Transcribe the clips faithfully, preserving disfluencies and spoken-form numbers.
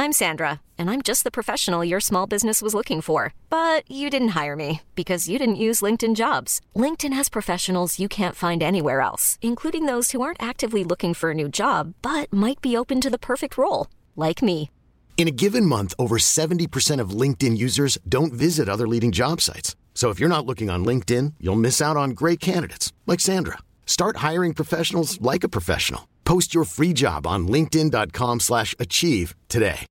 I'm Sandra, and I'm just the professional your small business was looking for. But you didn't hire me because you didn't use LinkedIn Jobs. LinkedIn has professionals you can't find anywhere else, including those who aren't actively looking for a new job, but might be open to the perfect role, like me. In a given month, over seventy percent of LinkedIn users don't visit other leading job sites. So if you're not looking on LinkedIn, you'll miss out on great candidates like Sandra. Start hiring professionals like a professional. Post your free job on linkedin.com slash achieve today.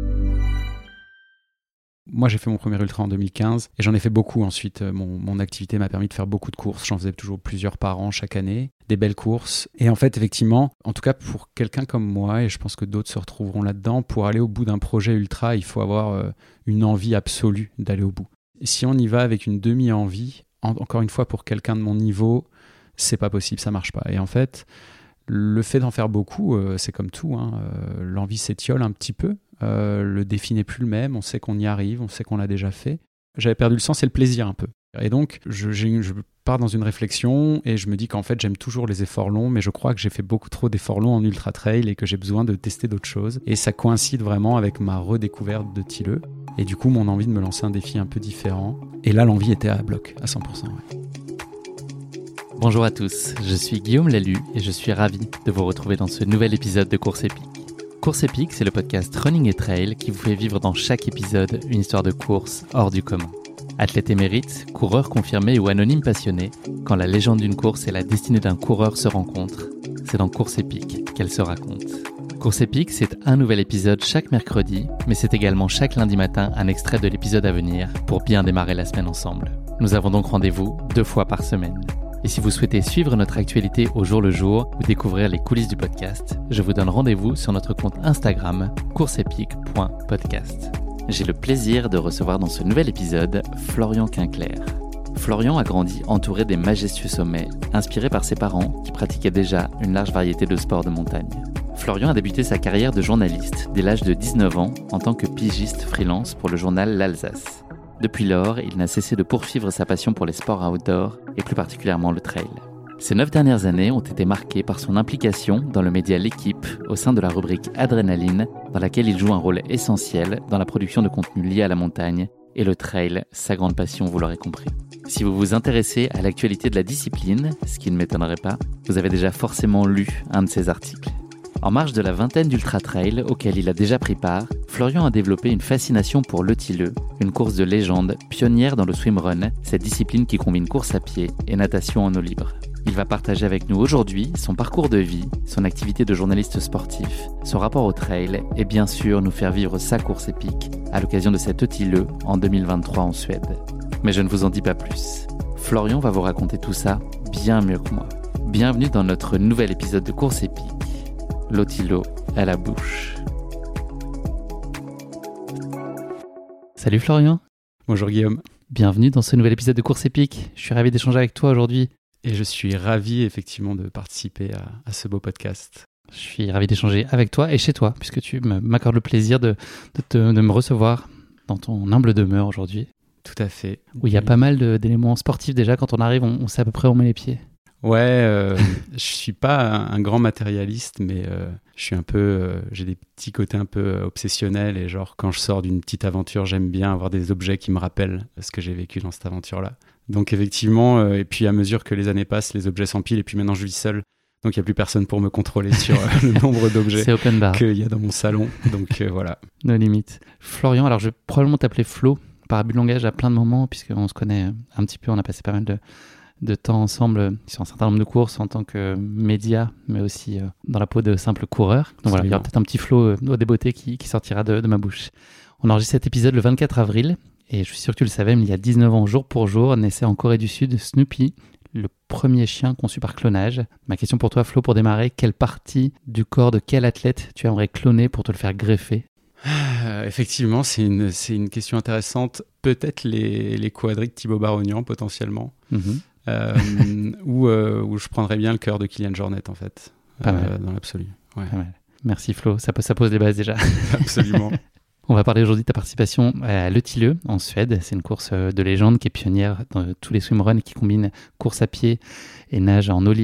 Moi, j'ai fait mon premier ultra en deux mille quinze et j'en ai fait beaucoup ensuite. Mon, mon activité m'a permis de faire beaucoup de courses. J'en faisais toujours plusieurs par an chaque année, des belles courses. Et en fait, effectivement, en tout cas pour quelqu'un comme moi, et je pense que d'autres se retrouveront là-dedans, pour aller au bout d'un projet ultra, il faut avoir euh, une envie absolue d'aller au bout. Et si on y va avec une demi-envie, en, encore une fois, pour quelqu'un de mon niveau, c'est pas possible, ça marche pas. Et en fait, le fait d'en faire beaucoup, euh, c'est comme tout, hein, euh, l'envie s'étiole un petit peu. Euh, le défi n'est plus le même, on sait qu'on y arrive, on sait qu'on l'a déjà fait. J'avais perdu le sens et le plaisir un peu. Et donc, je, j'ai, je pars dans une réflexion et je me dis qu'en fait, j'aime toujours les efforts longs, mais je crois que j'ai fait beaucoup trop d'efforts longs en ultra trail et que j'ai besoin de tester d'autres choses. Et ça coïncide vraiment avec ma redécouverte de Tilleux. Et du coup, mon envie de me lancer un défi un peu différent. Et là, l'envie était à bloc, à cent pour cent. Ouais. Bonjour à tous, je suis Guillaume Lalu et je suis ravi de vous retrouver dans ce nouvel épisode de Course Épique. Course Épique, c'est le podcast Running et Trail qui vous fait vivre dans chaque épisode une histoire de course hors du commun. Athlète émérite, coureur confirmé ou anonyme passionné, quand la légende d'une course et la destinée d'un coureur se rencontrent, c'est dans Course Épique qu'elle se raconte. Course Épique, c'est un nouvel épisode chaque mercredi, mais c'est également chaque lundi matin un extrait de l'épisode à venir pour bien démarrer la semaine ensemble. Nous avons donc rendez-vous deux fois par semaine. Et si vous souhaitez suivre notre actualité au jour le jour ou découvrir les coulisses du podcast, je vous donne rendez-vous sur notre compte Instagram courseepique point podcast. J'ai le plaisir de recevoir dans ce nouvel épisode Florian Quinclair. Florian a grandi entouré des majestueux sommets, inspiré par ses parents qui pratiquaient déjà une large variété de sports de montagne. Florian a débuté sa carrière de journaliste dès l'âge de dix-neuf ans en tant que pigiste freelance pour le journal L'Alsace. Depuis lors, il n'a cessé de poursuivre sa passion pour les sports outdoor et plus particulièrement le trail. Ces neuf dernières années ont été marquées par son implication dans le média L'Équipe au sein de la rubrique Adrénaline, dans laquelle il joue un rôle essentiel dans la production de contenu lié à la montagne et le trail, sa grande passion, vous l'aurez compris. Si vous vous intéressez à l'actualité de la discipline, ce qui ne m'étonnerait pas, vous avez déjà forcément lu un de ses articles. En marge de la vingtaine d'ultra-trails auxquels il a déjà pris part, Florian a développé une fascination pour le Tilleux, une course de légende pionnière dans le swimrun, cette discipline qui combine course à pied et natation en eau libre. Il va partager avec nous aujourd'hui son parcours de vie, son activité de journaliste sportif, son rapport au trail et bien sûr nous faire vivre sa course épique à l'occasion de cet Tilleux en deux mille vingt-trois en Suède. Mais je ne vous en dis pas plus. Florian va vous raconter tout ça bien mieux que moi. Bienvenue dans notre nouvel épisode de Course Épique. L'Otilo à la bouche. Salut Florian. Bonjour Guillaume. Bienvenue dans ce nouvel épisode de Course Épique. Je suis ravi d'échanger avec toi aujourd'hui. Et je suis ravi effectivement de participer à, à ce beau podcast. Je suis ravi d'échanger avec toi et chez toi, puisque tu m'accordes le plaisir de, de, te, de me recevoir dans ton humble demeure aujourd'hui. Tout à fait. Où il y a pas mal de, d'éléments sportifs déjà. Quand on arrive, on, on sait à peu près où on met les pieds. Ouais, euh, je suis pas un, un grand matérialiste, mais euh, je suis un peu, euh, j'ai des petits côtés un peu obsessionnels et genre quand je sors d'une petite aventure, j'aime bien avoir des objets qui me rappellent ce que j'ai vécu dans cette aventure-là. Donc effectivement, euh, et puis à mesure que les années passent, les objets s'empilent et puis maintenant je vis seul, donc il n'y a plus personne pour me contrôler sur euh, le nombre d'objets C'est open bar. qu'il y a dans mon salon. Donc euh, voilà. No limite. Florian, alors je vais probablement t'appeler Flo par abus de langage à plein de moments puisqu'on se connaît un petit peu, on a passé pas mal de de temps ensemble sur un certain nombre de courses en tant que média, mais aussi euh, dans la peau de simple coureur. Donc voilà, il y aura peut-être un petit flow euh, au débeauté qui, qui sortira de, de ma bouche. On enregistre cet épisode le vingt-quatre avril, et je suis sûr que tu le savais, mais il y a dix-neuf ans, jour pour jour, naissait en Corée du Sud Snoopy, le premier chien conçu par clonage. Ma question pour toi, Flo, pour démarrer, quelle partie du corps de quel athlète tu aimerais cloner pour te le faire greffer ? Euh, effectivement, c'est une, c'est une question intéressante. Peut-être les, les quadris de Thibaut Barognan, potentiellement. Mm-hmm. Euh, où, euh, où je prendrais bien le cœur de Kylian Jornet en fait, euh, dans l'absolu. Ouais. Pas mal. Merci Flo, ça, ça pose les bases déjà. Absolument. On va parler aujourd'hui de ta participation à Le Tilleux en Suède. C'est une course de légende qui est pionnière dans tous les swimruns qui combine course à pied et nage en eau libre.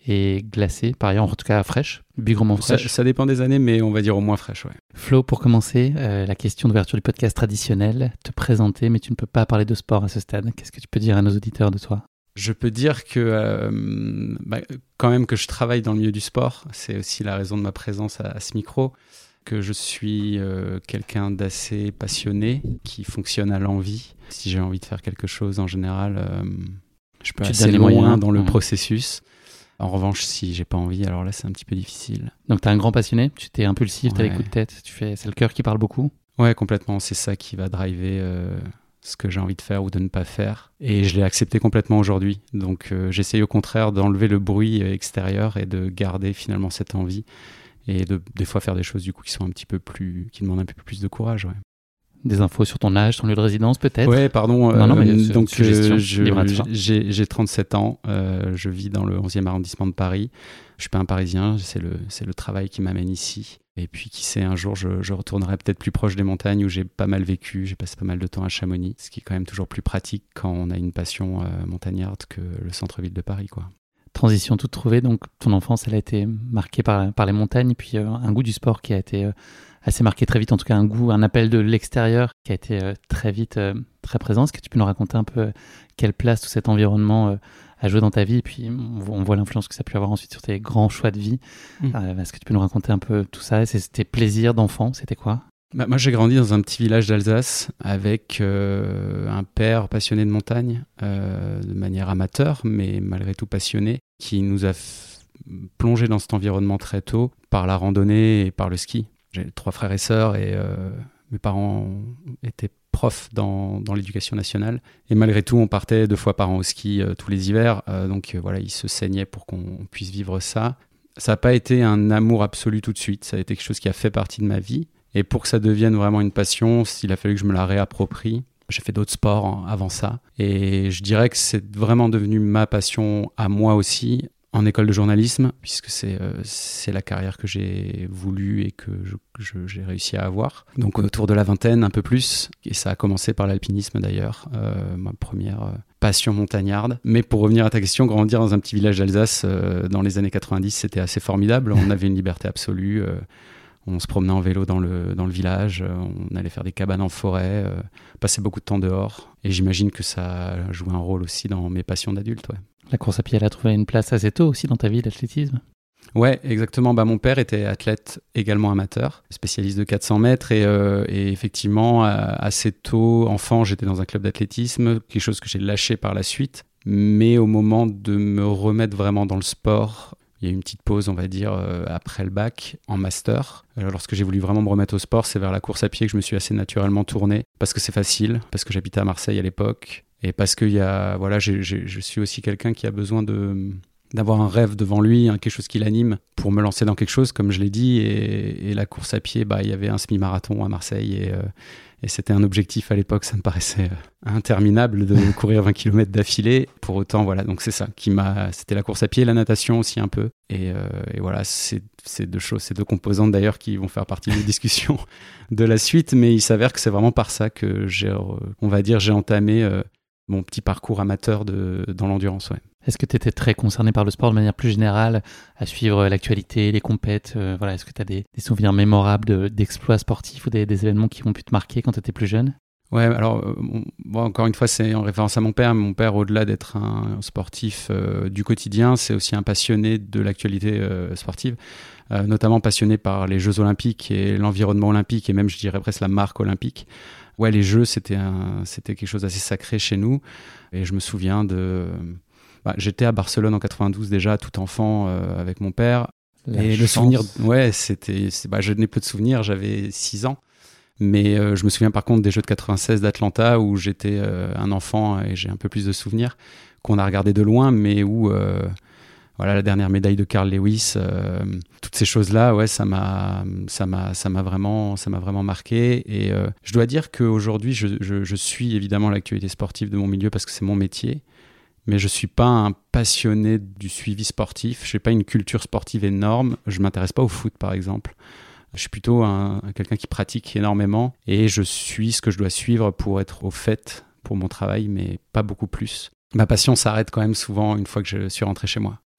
et glacée, par ailleurs, en tout cas fraîche, bigrement fraîche. Ça, ça dépend des années, mais on va dire au moins fraîche, ouais. Flo, pour commencer, euh, la question d'ouverture du podcast traditionnel, te présenter, mais tu ne peux pas parler de sport à ce stade. Qu'est-ce que tu peux dire à nos auditeurs de toi ? Je peux dire que euh, bah, quand même que je travaille dans le milieu du sport, c'est aussi la raison de ma présence à, à ce micro, que je suis euh, quelqu'un d'assez passionné, qui fonctionne à l'envie. Si j'ai envie de faire quelque chose, en général, euh, je peux tu assez loin loin dans le ouais. processus. En revanche, si j'ai pas envie, alors là, c'est un petit peu difficile. Donc, tu es un grand passionné, tu t'es impulsif, ouais. tu as les coups de tête, tu fais... c'est le cœur qui parle beaucoup ? Ouais, complètement. C'est ça qui va driver euh, ce que j'ai envie de faire ou de ne pas faire. Et je l'ai accepté complètement aujourd'hui. Donc, euh, j'essaye au contraire d'enlever le bruit extérieur et de garder finalement cette envie. Et de des fois faire des choses du coup qui sont un petit peu plus, qui demandent un peu plus de courage. Ouais. Des infos sur ton âge, ton lieu de résidence peut-être ? Ouais, pardon. Non, non, mais euh, ce, donc suggestion, euh, je, j'ai, j'ai trente-sept ans, euh, je vis dans le onzième arrondissement de Paris. Je suis pas un Parisien, c'est le c'est le travail qui m'amène ici. Et puis qui sait, un jour je, je retournerai peut-être plus proche des montagnes où j'ai pas mal vécu. J'ai passé pas mal de temps à Chamonix, ce qui est quand même toujours plus pratique quand on a une passion euh, montagnarde que le centre-ville de Paris, quoi. Transition toute trouvée, donc ton enfance elle a été marquée par, par les montagnes, puis euh, un goût du sport qui a été euh, assez marqué très vite, en tout cas un goût, un appel de l'extérieur qui a été euh, très vite euh, très présent. Est-ce que tu peux nous raconter un peu euh, quelle place tout cet environnement euh, a joué dans ta vie, et puis on, on voit l'influence que ça a pu avoir ensuite sur tes grands choix de vie. Mmh. Euh, est-ce que tu peux nous raconter un peu tout ça ? C'était plaisir d'enfant, c'était quoi ? Bah, moi, j'ai grandi dans un petit village d'Alsace avec euh, un père passionné de montagne, euh, de manière amateur, mais malgré tout passionné, qui nous a f- plongé dans cet environnement très tôt par la randonnée et par le ski. J'ai trois frères et sœurs et euh, mes parents étaient profs dans, dans l'éducation nationale. Et malgré tout, on partait deux fois par an au ski euh, tous les hivers. Euh, donc euh, voilà, ils se saignaient pour qu'on puisse vivre ça. Ça n'a pas été un amour absolu tout de suite. Ça a été quelque chose qui a fait partie de ma vie. Et pour que ça devienne vraiment une passion, il a fallu que je me la réapproprie. J'ai fait d'autres sports avant ça. Et je dirais que c'est vraiment devenu ma passion à moi aussi, en école de journalisme, puisque c'est, euh, c'est la carrière que j'ai voulu et que je, je, j'ai réussi à avoir. Donc autour de la vingtaine, un peu plus. Et ça a commencé par l'alpinisme d'ailleurs, euh, ma première euh, passion montagnarde. Mais pour revenir à ta question, grandir dans un petit village d'Alsace euh, dans les années quatre-vingt-dix, c'était assez formidable. On avait une liberté absolue. Euh, On se promenait en vélo dans le, dans le village, on allait faire des cabanes en forêt, euh, passer beaucoup de temps dehors. Et j'imagine que ça a joué un rôle aussi dans mes passions d'adulte. Ouais. La course à pied, elle a trouvé une place assez tôt aussi dans ta vie, l'athlétisme ? Ouais, exactement. Bah, mon père était athlète également amateur, spécialiste de quatre cents mètres. Et, euh, et effectivement, assez tôt, enfant, j'étais dans un club d'athlétisme, quelque chose que j'ai lâché par la suite. Mais au moment de me remettre vraiment dans le sport... Il y a eu une petite pause, on va dire, euh, après le bac, en master. Alors, lorsque j'ai voulu vraiment me remettre au sport, c'est vers la course à pied que je me suis assez naturellement tourné. Parce que c'est facile, parce que j'habitais à Marseille à l'époque. Et parce que y a, voilà, j'ai, j'ai, je suis aussi quelqu'un qui a besoin de, d'avoir un rêve devant lui, hein, quelque chose qui l'anime, pour me lancer dans quelque chose, comme je l'ai dit. Et, et la course à pied, bah, il y avait un semi-marathon à Marseille. Et, euh, et c'était un objectif à l'époque, ça me paraissait interminable de courir vingt kilomètres d'affilée. Pour autant, voilà, donc c'est ça qui m'a... C'était la course à pied, la natation aussi un peu. Et, euh, et voilà, c'est, c'est deux choses, ces deux composantes d'ailleurs qui vont faire partie des discussions de la suite. Mais il s'avère que c'est vraiment par ça que j'ai, on va dire, j'ai entamé euh, mon petit parcours amateur de, dans l'endurance, ouais. Est-ce que tu étais très concerné par le sport de manière plus générale, à suivre l'actualité, les compètes euh, voilà, est-ce que tu as des, des souvenirs mémorables de, d'exploits sportifs ou des, des événements qui ont pu te marquer quand tu étais plus jeune ? Ouais, alors, euh, bon, encore une fois, c'est en référence à mon père. Mon père, au-delà d'être un sportif euh, du quotidien, c'est aussi un passionné de l'actualité euh, sportive, euh, notamment passionné par les Jeux Olympiques et l'environnement olympique, et même, je dirais, presque la marque olympique. Ouais, les Jeux, c'était, un, c'était quelque chose d'assez sacré chez nous. Et je me souviens de... Bah, j'étais à Barcelone en quatre-vingt-douze déjà, tout enfant, euh, avec mon père. La et chance. le souvenir, ouais, c'était, c'est, bah, je n'ai peu de souvenirs, j'avais six ans. Mais euh, je me souviens par contre des Jeux de quatre-vingt-seize d'Atlanta où j'étais euh, un enfant et j'ai un peu plus de souvenirs qu'on a regardé de loin, mais où euh, voilà, la dernière médaille de Carl Lewis, euh, toutes ces choses-là, ouais, ça m'a, ça m'a, ça m'a vraiment, ça m'a vraiment marqué. Et euh, je dois dire qu'aujourd'hui, je, je, je suis évidemment l'actualité sportive de mon milieu parce que c'est mon métier. Mais je ne suis pas un passionné du suivi sportif. Je n'ai pas une culture sportive énorme. Je ne m'intéresse pas au foot, par exemple. Je suis plutôt un, quelqu'un qui pratique énormément et je suis ce que je dois suivre pour être au fait pour mon travail, mais pas beaucoup plus. Ma passion s'arrête quand même souvent une fois que je suis rentré chez moi.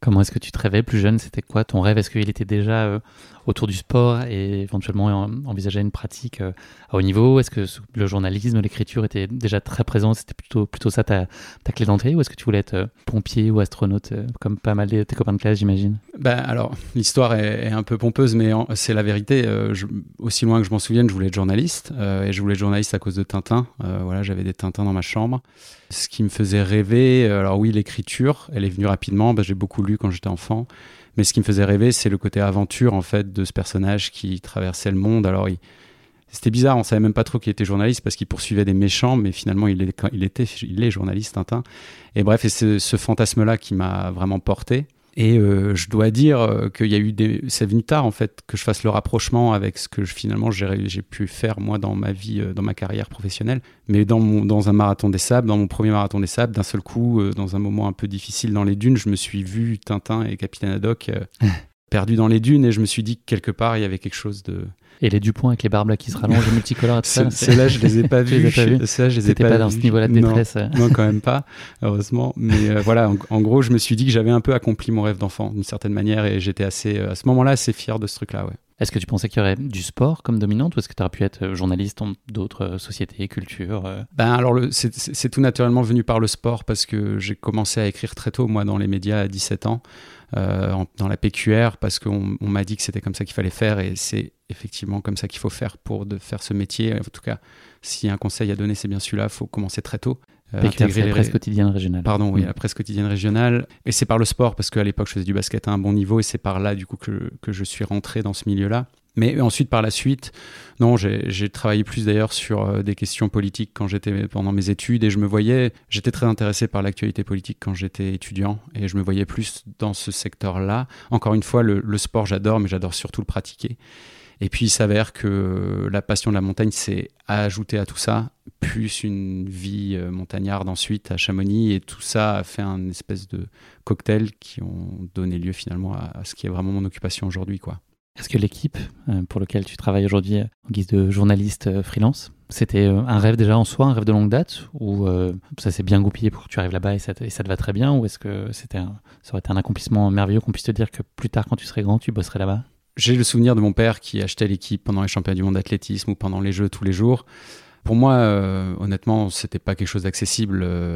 Comment est-ce que tu te rêvais plus jeune? C'était quoi ton rêve? Est-ce qu'il était déjà euh, autour du sport et éventuellement en, envisageait une pratique euh, à haut niveau? Est-ce que le journalisme, l'écriture était déjà très présent? C'était plutôt, plutôt ça ta, ta clé d'entrée? Ou est-ce que tu voulais être euh, pompier ou astronaute euh, comme pas mal de tes copains de classe, j'imagine? Ben alors, l'histoire est, est un peu pompeuse, mais en, c'est la vérité. Euh, je, aussi loin que je m'en souvienne, je voulais être journaliste. Euh, et je voulais être journaliste à cause de Tintin. Euh, voilà, j'avais des Tintins dans ma chambre. Ce qui me faisait rêver, alors oui, l'écriture, elle est venue rapidement. Ben, j'ai beaucoup lu quand j'étais enfant. Mais ce qui me faisait rêver, c'est le côté aventure, en fait, de ce personnage qui traversait le monde. Alors, il, c'était bizarre, on savait même pas trop qu'il était journaliste parce qu'il poursuivait des méchants, mais finalement, il est, il était, il est journaliste, Tintin. Et bref, et c'est ce fantasme-là qui m'a vraiment porté. Et euh, je dois dire euh, qu'il y a eu des... C'est venu tard, en fait, que je fasse le rapprochement avec ce que je, finalement j'ai, j'ai pu faire, moi, dans ma vie, euh, dans ma carrière professionnelle. Mais dans, mon, dans un marathon des sables, dans mon premier marathon des sables, d'un seul coup, euh, dans un moment un peu difficile dans les dunes, je me suis vu Tintin et Capitaine Haddock euh, perdus dans les dunes, et je me suis dit que quelque part, il y avait quelque chose de... Et les Dupont avec les barbes là qui se rallongent, les multicolores et tout ça. C'est là, je les ai pas vus. Les ai pas vus. C'est là, je les ai C'était pas, pas vus. dans ce niveau-là de détresse. Non, non, quand même pas, heureusement. Mais euh, voilà, en, en gros, je me suis dit que j'avais un peu accompli mon rêve d'enfant, d'une certaine manière, et j'étais assez, à ce moment-là, assez fier de ce truc-là, ouais. Est-ce que tu pensais qu'il y aurait du sport comme dominante ou est-ce que tu aurais pu être journaliste dans d'autres sociétés, cultures euh... Ben alors, le, c'est, c'est, c'est tout naturellement venu par le sport parce que j'ai commencé à écrire très tôt, moi, dans les médias à dix-sept ans, euh, en, dans la P Q R, parce qu'on on m'a dit que c'était comme ça qu'il fallait faire et c'est effectivement comme ça qu'il faut faire pour de faire ce métier. En tout cas, s'il y a un conseil à donner, c'est bien celui-là, il faut commencer très tôt. Euh, P Q R, c'est la presse quotidienne régionale. Pardon, oui, mmh. la presse quotidienne régionale. Et c'est par le sport, parce qu'à l'époque, je faisais du basket à un bon niveau, et c'est par là, du coup, que, que je suis rentré dans ce milieu-là. Mais ensuite, par la suite, non, j'ai, j'ai travaillé plus d'ailleurs sur euh, des questions politiques quand j'étais pendant mes études, et je me voyais, j'étais très intéressé par l'actualité politique quand j'étais étudiant, et je me voyais plus dans ce secteur-là. Encore une fois, le, le sport, j'adore, mais j'adore surtout le pratiquer. Et puis, il s'avère que la passion de la montagne s'est ajoutée à tout ça, plus une vie montagnarde ensuite à Chamonix, et tout ça a fait un espèce de cocktail qui ont donné lieu finalement à, à ce qui est vraiment mon occupation aujourd'hui, quoi. Est-ce que l'équipe euh, pour laquelle tu travailles aujourd'hui euh, en guise de journaliste euh, freelance, c'était euh, un rêve déjà en soi, un rêve de longue date, ou euh, ça s'est bien goupillé pour que tu arrives là-bas et ça te, et ça te va très bien, ou est-ce que c'était un, ça aurait été un accomplissement merveilleux qu'on puisse te dire que plus tard, quand tu serais grand, tu bosserais là-bas? J'ai le souvenir de mon père qui achetait l'équipe pendant les championnats du monde d'athlétisme ou pendant les Jeux tous les jours. Pour moi, euh, honnêtement, c'était pas quelque chose d'accessible euh,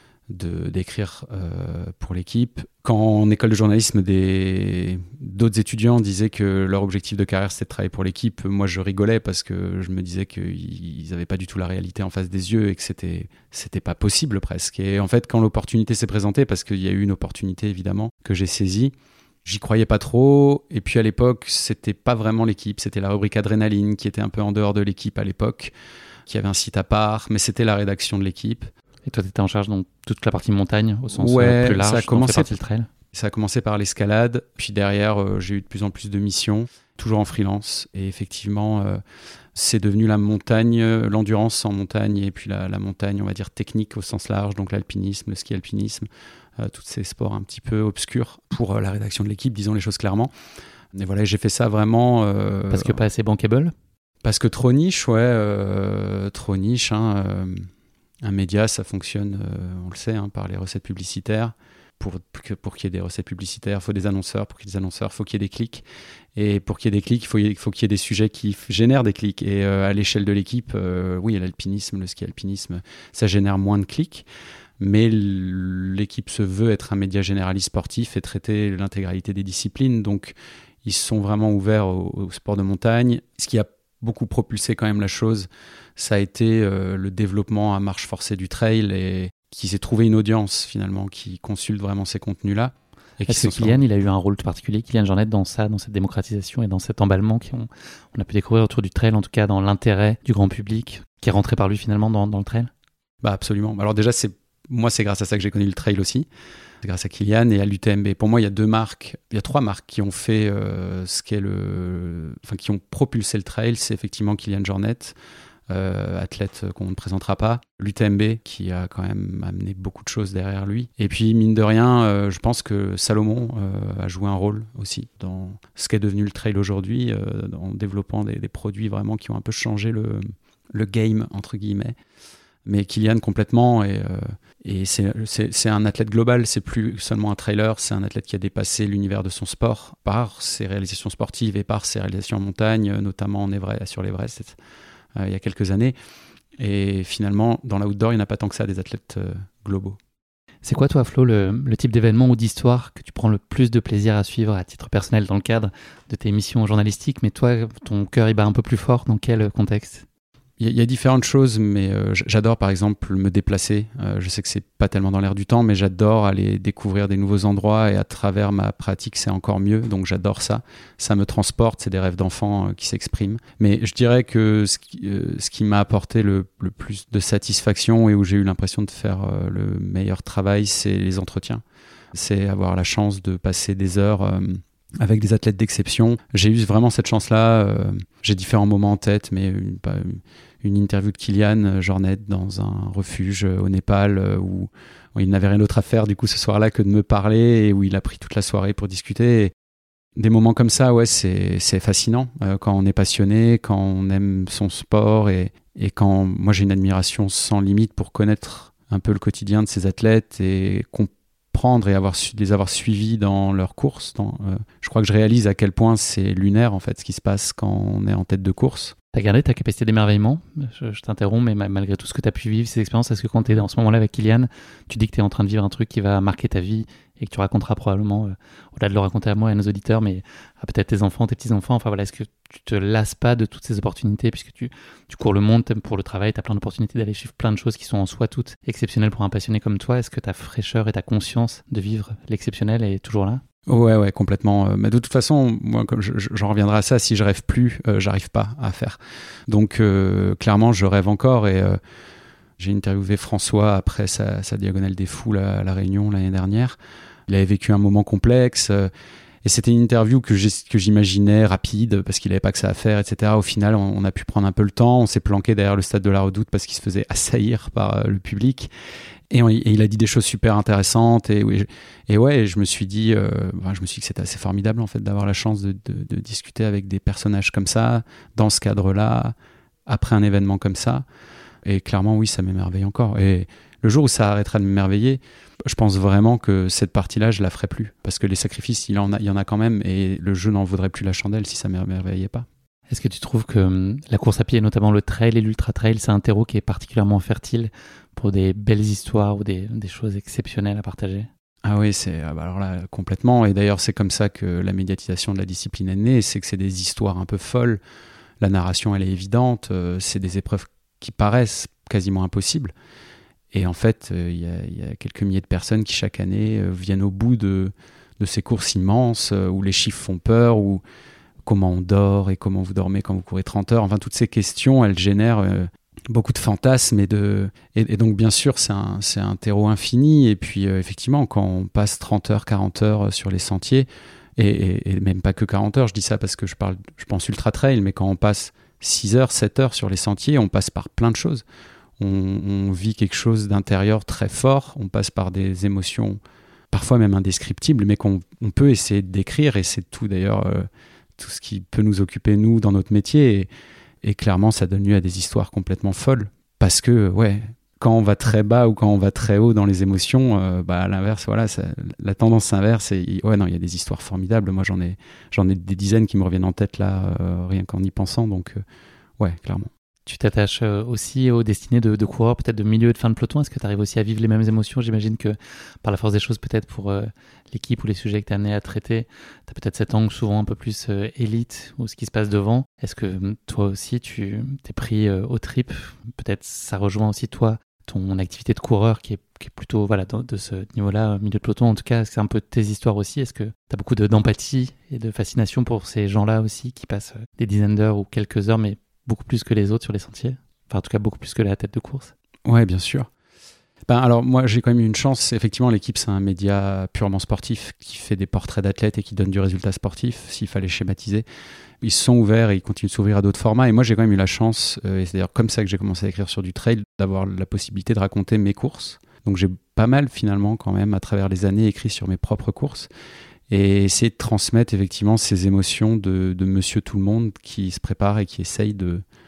de, d'écrire euh, pour l'équipe. Quand en école de journalisme, des, d'autres étudiants disaient que leur objectif de carrière c'était de travailler pour l'équipe, moi je rigolais parce que je me disais qu'ils n'avaient pas du tout la réalité en face des yeux et que c'était, c'était pas possible presque. Et en fait, quand l'opportunité s'est présentée, parce qu'il y a eu une opportunité évidemment que j'ai saisie, j'y croyais pas trop, et puis à l'époque, c'était pas vraiment l'équipe, c'était la rubrique Adrénaline qui était un peu en dehors de l'équipe à l'époque, qui avait un site à part, mais c'était la rédaction de l'équipe. Et toi, tu étais en charge de toute la partie montagne, au sens ouais, plus large, ça a commencé, le trail. Ça a commencé par l'escalade, puis derrière, euh, j'ai eu de plus en plus de missions, toujours en freelance, et effectivement, euh, c'est devenu la montagne, l'endurance en montagne, et puis la, la montagne, on va dire, technique au sens large, donc l'alpinisme, le ski-alpinisme, euh, tous ces sports un petit peu obscurs pour euh, la rédaction de l'équipe, disons les choses clairement. Et voilà, j'ai fait ça vraiment... Euh, parce que pas assez bankable? Parce que trop niche, ouais, euh, trop niche, hein, euh, un média, ça fonctionne, euh, on le sait, hein, par les recettes publicitaires. Pour, pour qu'il y ait des recettes publicitaires, il faut des annonceurs. Pour qu'il y ait des annonceurs, il faut qu'il y ait des clics. Et pour qu'il y ait des clics, il faut, il faut qu'il y ait des sujets qui f- génèrent des clics. Et euh, à l'échelle de l'équipe, euh, oui, l'alpinisme, le ski-alpinisme, ça génère moins de clics. Mais l'équipe se veut être un média généraliste sportif et traiter l'intégralité des disciplines. Donc, ils sont vraiment ouverts au, au sport de montagne. Ce qui a beaucoup propulsé quand même la chose, ça a été euh, le développement à marche forcée du trail et qui s'est trouvé une audience finalement qui consulte vraiment ces contenus-là. Et Est-ce que Kylian, il a eu un rôle tout particulier, Kylian Jornet, dans ça, dans cette démocratisation et dans cet emballement qu'on on a pu découvrir autour du trail, en tout cas dans l'intérêt du grand public, qui est rentré par lui finalement dans, dans le trail? Bah absolument. Alors déjà, c'est, moi, c'est grâce à ça que j'ai connu le trail aussi. C'est grâce à Kylian et à l'U T M B. Pour moi, il y a deux marques, il y a trois marques qui ont fait euh, ce qu'est le, enfin qui ont propulsé le trail. C'est effectivement Kylian Jornet, euh, athlète qu'on ne présentera pas, l'U T M B qui a quand même amené beaucoup de choses derrière lui. Et puis mine de rien, euh, je pense que Salomon euh, a joué un rôle aussi dans ce qu'est devenu le trail aujourd'hui, euh, en développant des, des produits vraiment qui ont un peu changé le, le game entre guillemets. Mais Kilian complètement, et, euh, et c'est, c'est, c'est un athlète global, c'est plus seulement un trailer, c'est un athlète qui a dépassé l'univers de son sport par ses réalisations sportives et par ses réalisations en montagne, notamment en Everest, sur l'Everest euh, il y a quelques années. Et finalement, dans l'outdoor, il n'y en a pas tant que ça des athlètes euh, globaux. C'est quoi toi Flo, le, le type d'événement ou d'histoire que tu prends le plus de plaisir à suivre à titre personnel dans le cadre de tes missions journalistiques, mais toi, ton cœur il bat un peu plus fort, dans quel contexte ? Il y, y a différentes choses, mais euh, j'adore par exemple me déplacer. Euh, je sais que c'est pas tellement dans l'air du temps, mais j'adore aller découvrir des nouveaux endroits et à travers ma pratique, c'est encore mieux. Donc j'adore ça. Ça me transporte, c'est des rêves d'enfant euh, qui s'expriment. Mais je dirais que ce qui, euh, ce qui m'a apporté le, le plus de satisfaction et où j'ai eu l'impression de faire euh, le meilleur travail, c'est les entretiens. C'est avoir la chance de passer des heures euh, avec des athlètes d'exception. J'ai eu vraiment cette chance-là. Euh, j'ai différents moments en tête, mais une, pas, une, une interview de Kilian Jornet dans un refuge au Népal euh, où, où il n'avait rien d'autre à faire du coup ce soir-là que de me parler et où il a pris toute la soirée pour discuter. Et des moments comme ça, ouais, c'est, c'est fascinant euh, quand on est passionné, quand on aime son sport et, et quand moi j'ai une admiration sans limite pour connaître un peu le quotidien de ces athlètes et comprendre prendre et avoir su, les avoir suivis dans leurs courses. Dans, euh, je crois que je réalise à quel point c'est lunaire en fait ce qui se passe quand on est en tête de course. Tu as gardé ta capacité d'émerveillement, je, je t'interromps, mais ma, malgré tout ce que tu as pu vivre, ces expériences, est-ce que quand tu es en ce moment-là avec Kilian, tu dis que tu es en train de vivre un truc qui va marquer ta vie et que tu raconteras probablement, euh, au-delà de le raconter à moi et à nos auditeurs, mais à peut-être tes enfants, tes petits-enfants, enfin voilà, est-ce que tu te lasses pas de toutes ces opportunités puisque tu, tu cours le monde, t'aimes pour le travail, tu as plein d'opportunités d'aller suivre plein de choses qui sont en soi toutes exceptionnelles pour un passionné comme toi. Est-ce que ta fraîcheur et ta conscience de vivre l'exceptionnel est toujours là ? Ouais, ouais, complètement. Mais de toute façon, moi, comme je, j'en reviendrai à ça, si je rêve plus, euh, j'arrive pas à faire. Donc, euh, clairement, je rêve encore et euh, j'ai interviewé François après sa, sa Diagonale des Fous là, à La Réunion l'année dernière. Il avait vécu un moment complexe euh, et c'était une interview que, j'ai, que j'imaginais rapide parce qu'il n'avait pas que ça à faire, et cetera. Au final, on, on a pu prendre un peu le temps. On s'est planqué derrière le stade de la Redoute parce qu'il se faisait assaillir par euh, le public. Et, on, et il a dit des choses super intéressantes et, et, et ouais, je me suis dit, euh, ben, je me suis dit que c'était assez formidable en fait d'avoir la chance de, de, de discuter avec des personnages comme ça, dans ce cadre-là, après un événement comme ça. Et clairement, oui, ça m'émerveille encore. Et le jour où ça arrêtera de m'émerveiller, je pense vraiment que cette partie-là, je la ferai plus, parce que les sacrifices, il en a, il y en a quand même, et le jeu n'en vaudrait plus la chandelle si ça m'émerveillait pas. Est-ce que tu trouves que hum, la course à pied, notamment le trail et l'ultra-trail, c'est un terreau qui est particulièrement fertile pour des belles histoires ou des, des choses exceptionnelles à partager ? Ah oui, c'est alors là complètement. Et d'ailleurs, c'est comme ça que la médiatisation de la discipline est née. C'est que c'est des histoires un peu folles. La narration, elle est évidente. Euh, c'est des épreuves qui paraissent quasiment impossibles. Et en fait, il euh, y, y a quelques milliers de personnes qui chaque année euh, viennent au bout de, de ces courses immenses euh, où les chiffres font peur, où comment on dort et comment vous dormez quand vous courez trente heures. Enfin, toutes ces questions, elles génèrent euh, beaucoup de fantasmes. Et, de, et, et donc, bien sûr, c'est un, c'est un terreau infini. Et puis, euh, effectivement, quand on passe trente heures, quarante heures sur les sentiers, et, et, et même pas que quarante heures, je dis ça parce que je, parle, je pense ultra-trail, mais quand on passe six heures, sept heures sur les sentiers, on passe par plein de choses. On, on vit quelque chose d'intérieur très fort. On passe par des émotions parfois même indescriptibles, mais qu'on on peut essayer de décrire. Et c'est tout, d'ailleurs... Euh, tout ce qui peut nous occuper, nous, dans notre métier. Et, et clairement, ça donne lieu à des histoires complètement folles. Parce que, ouais, quand on va très bas ou quand on va très haut dans les émotions, euh, bah, à l'inverse, voilà, ça, la tendance inverse. Et, ouais, non, il y a des histoires formidables. Moi, j'en ai, j'en ai des dizaines qui me reviennent en tête, là, euh, rien qu'en y pensant. Donc, euh, ouais, clairement. Tu t'attaches aussi aux destinées de, de coureurs, peut-être de milieu et de fin de peloton. Est-ce que tu arrives aussi à vivre les mêmes émotions ? J'imagine que par la force des choses, peut-être pour euh, l'équipe ou les sujets que tu es amené à traiter, tu as peut-être cet angle souvent un peu plus euh, élite ou ce qui se passe devant. Est-ce que toi aussi, tu t'es pris euh, aux tripes ? Peut-être ça rejoint aussi toi, ton activité de coureur qui est, qui est plutôt voilà, de, de ce niveau-là, milieu de peloton. En tout cas, c'est un peu tes histoires aussi. Est-ce que tu as beaucoup de, d'empathie et de fascination pour ces gens-là aussi qui passent des dizaines d'heures ou quelques heures, mais beaucoup plus que les autres sur les sentiers, enfin en tout cas beaucoup plus que la tête de course. Ouais, bien sûr. Ben, alors moi j'ai quand même eu une chance, effectivement l'équipe c'est un média purement sportif qui fait des portraits d'athlètes et qui donne du résultat sportif, s'il fallait schématiser. Ils se sont ouverts et ils continuent de s'ouvrir à d'autres formats et moi j'ai quand même eu la chance, euh, et c'est d'ailleurs comme ça que j'ai commencé à écrire sur du trail, d'avoir la possibilité de raconter mes courses. Donc j'ai pas mal finalement quand même à travers les années écrit sur mes propres courses et essayer de transmettre effectivement ces émotions de, de monsieur tout le monde qui se prépare et qui essaye de,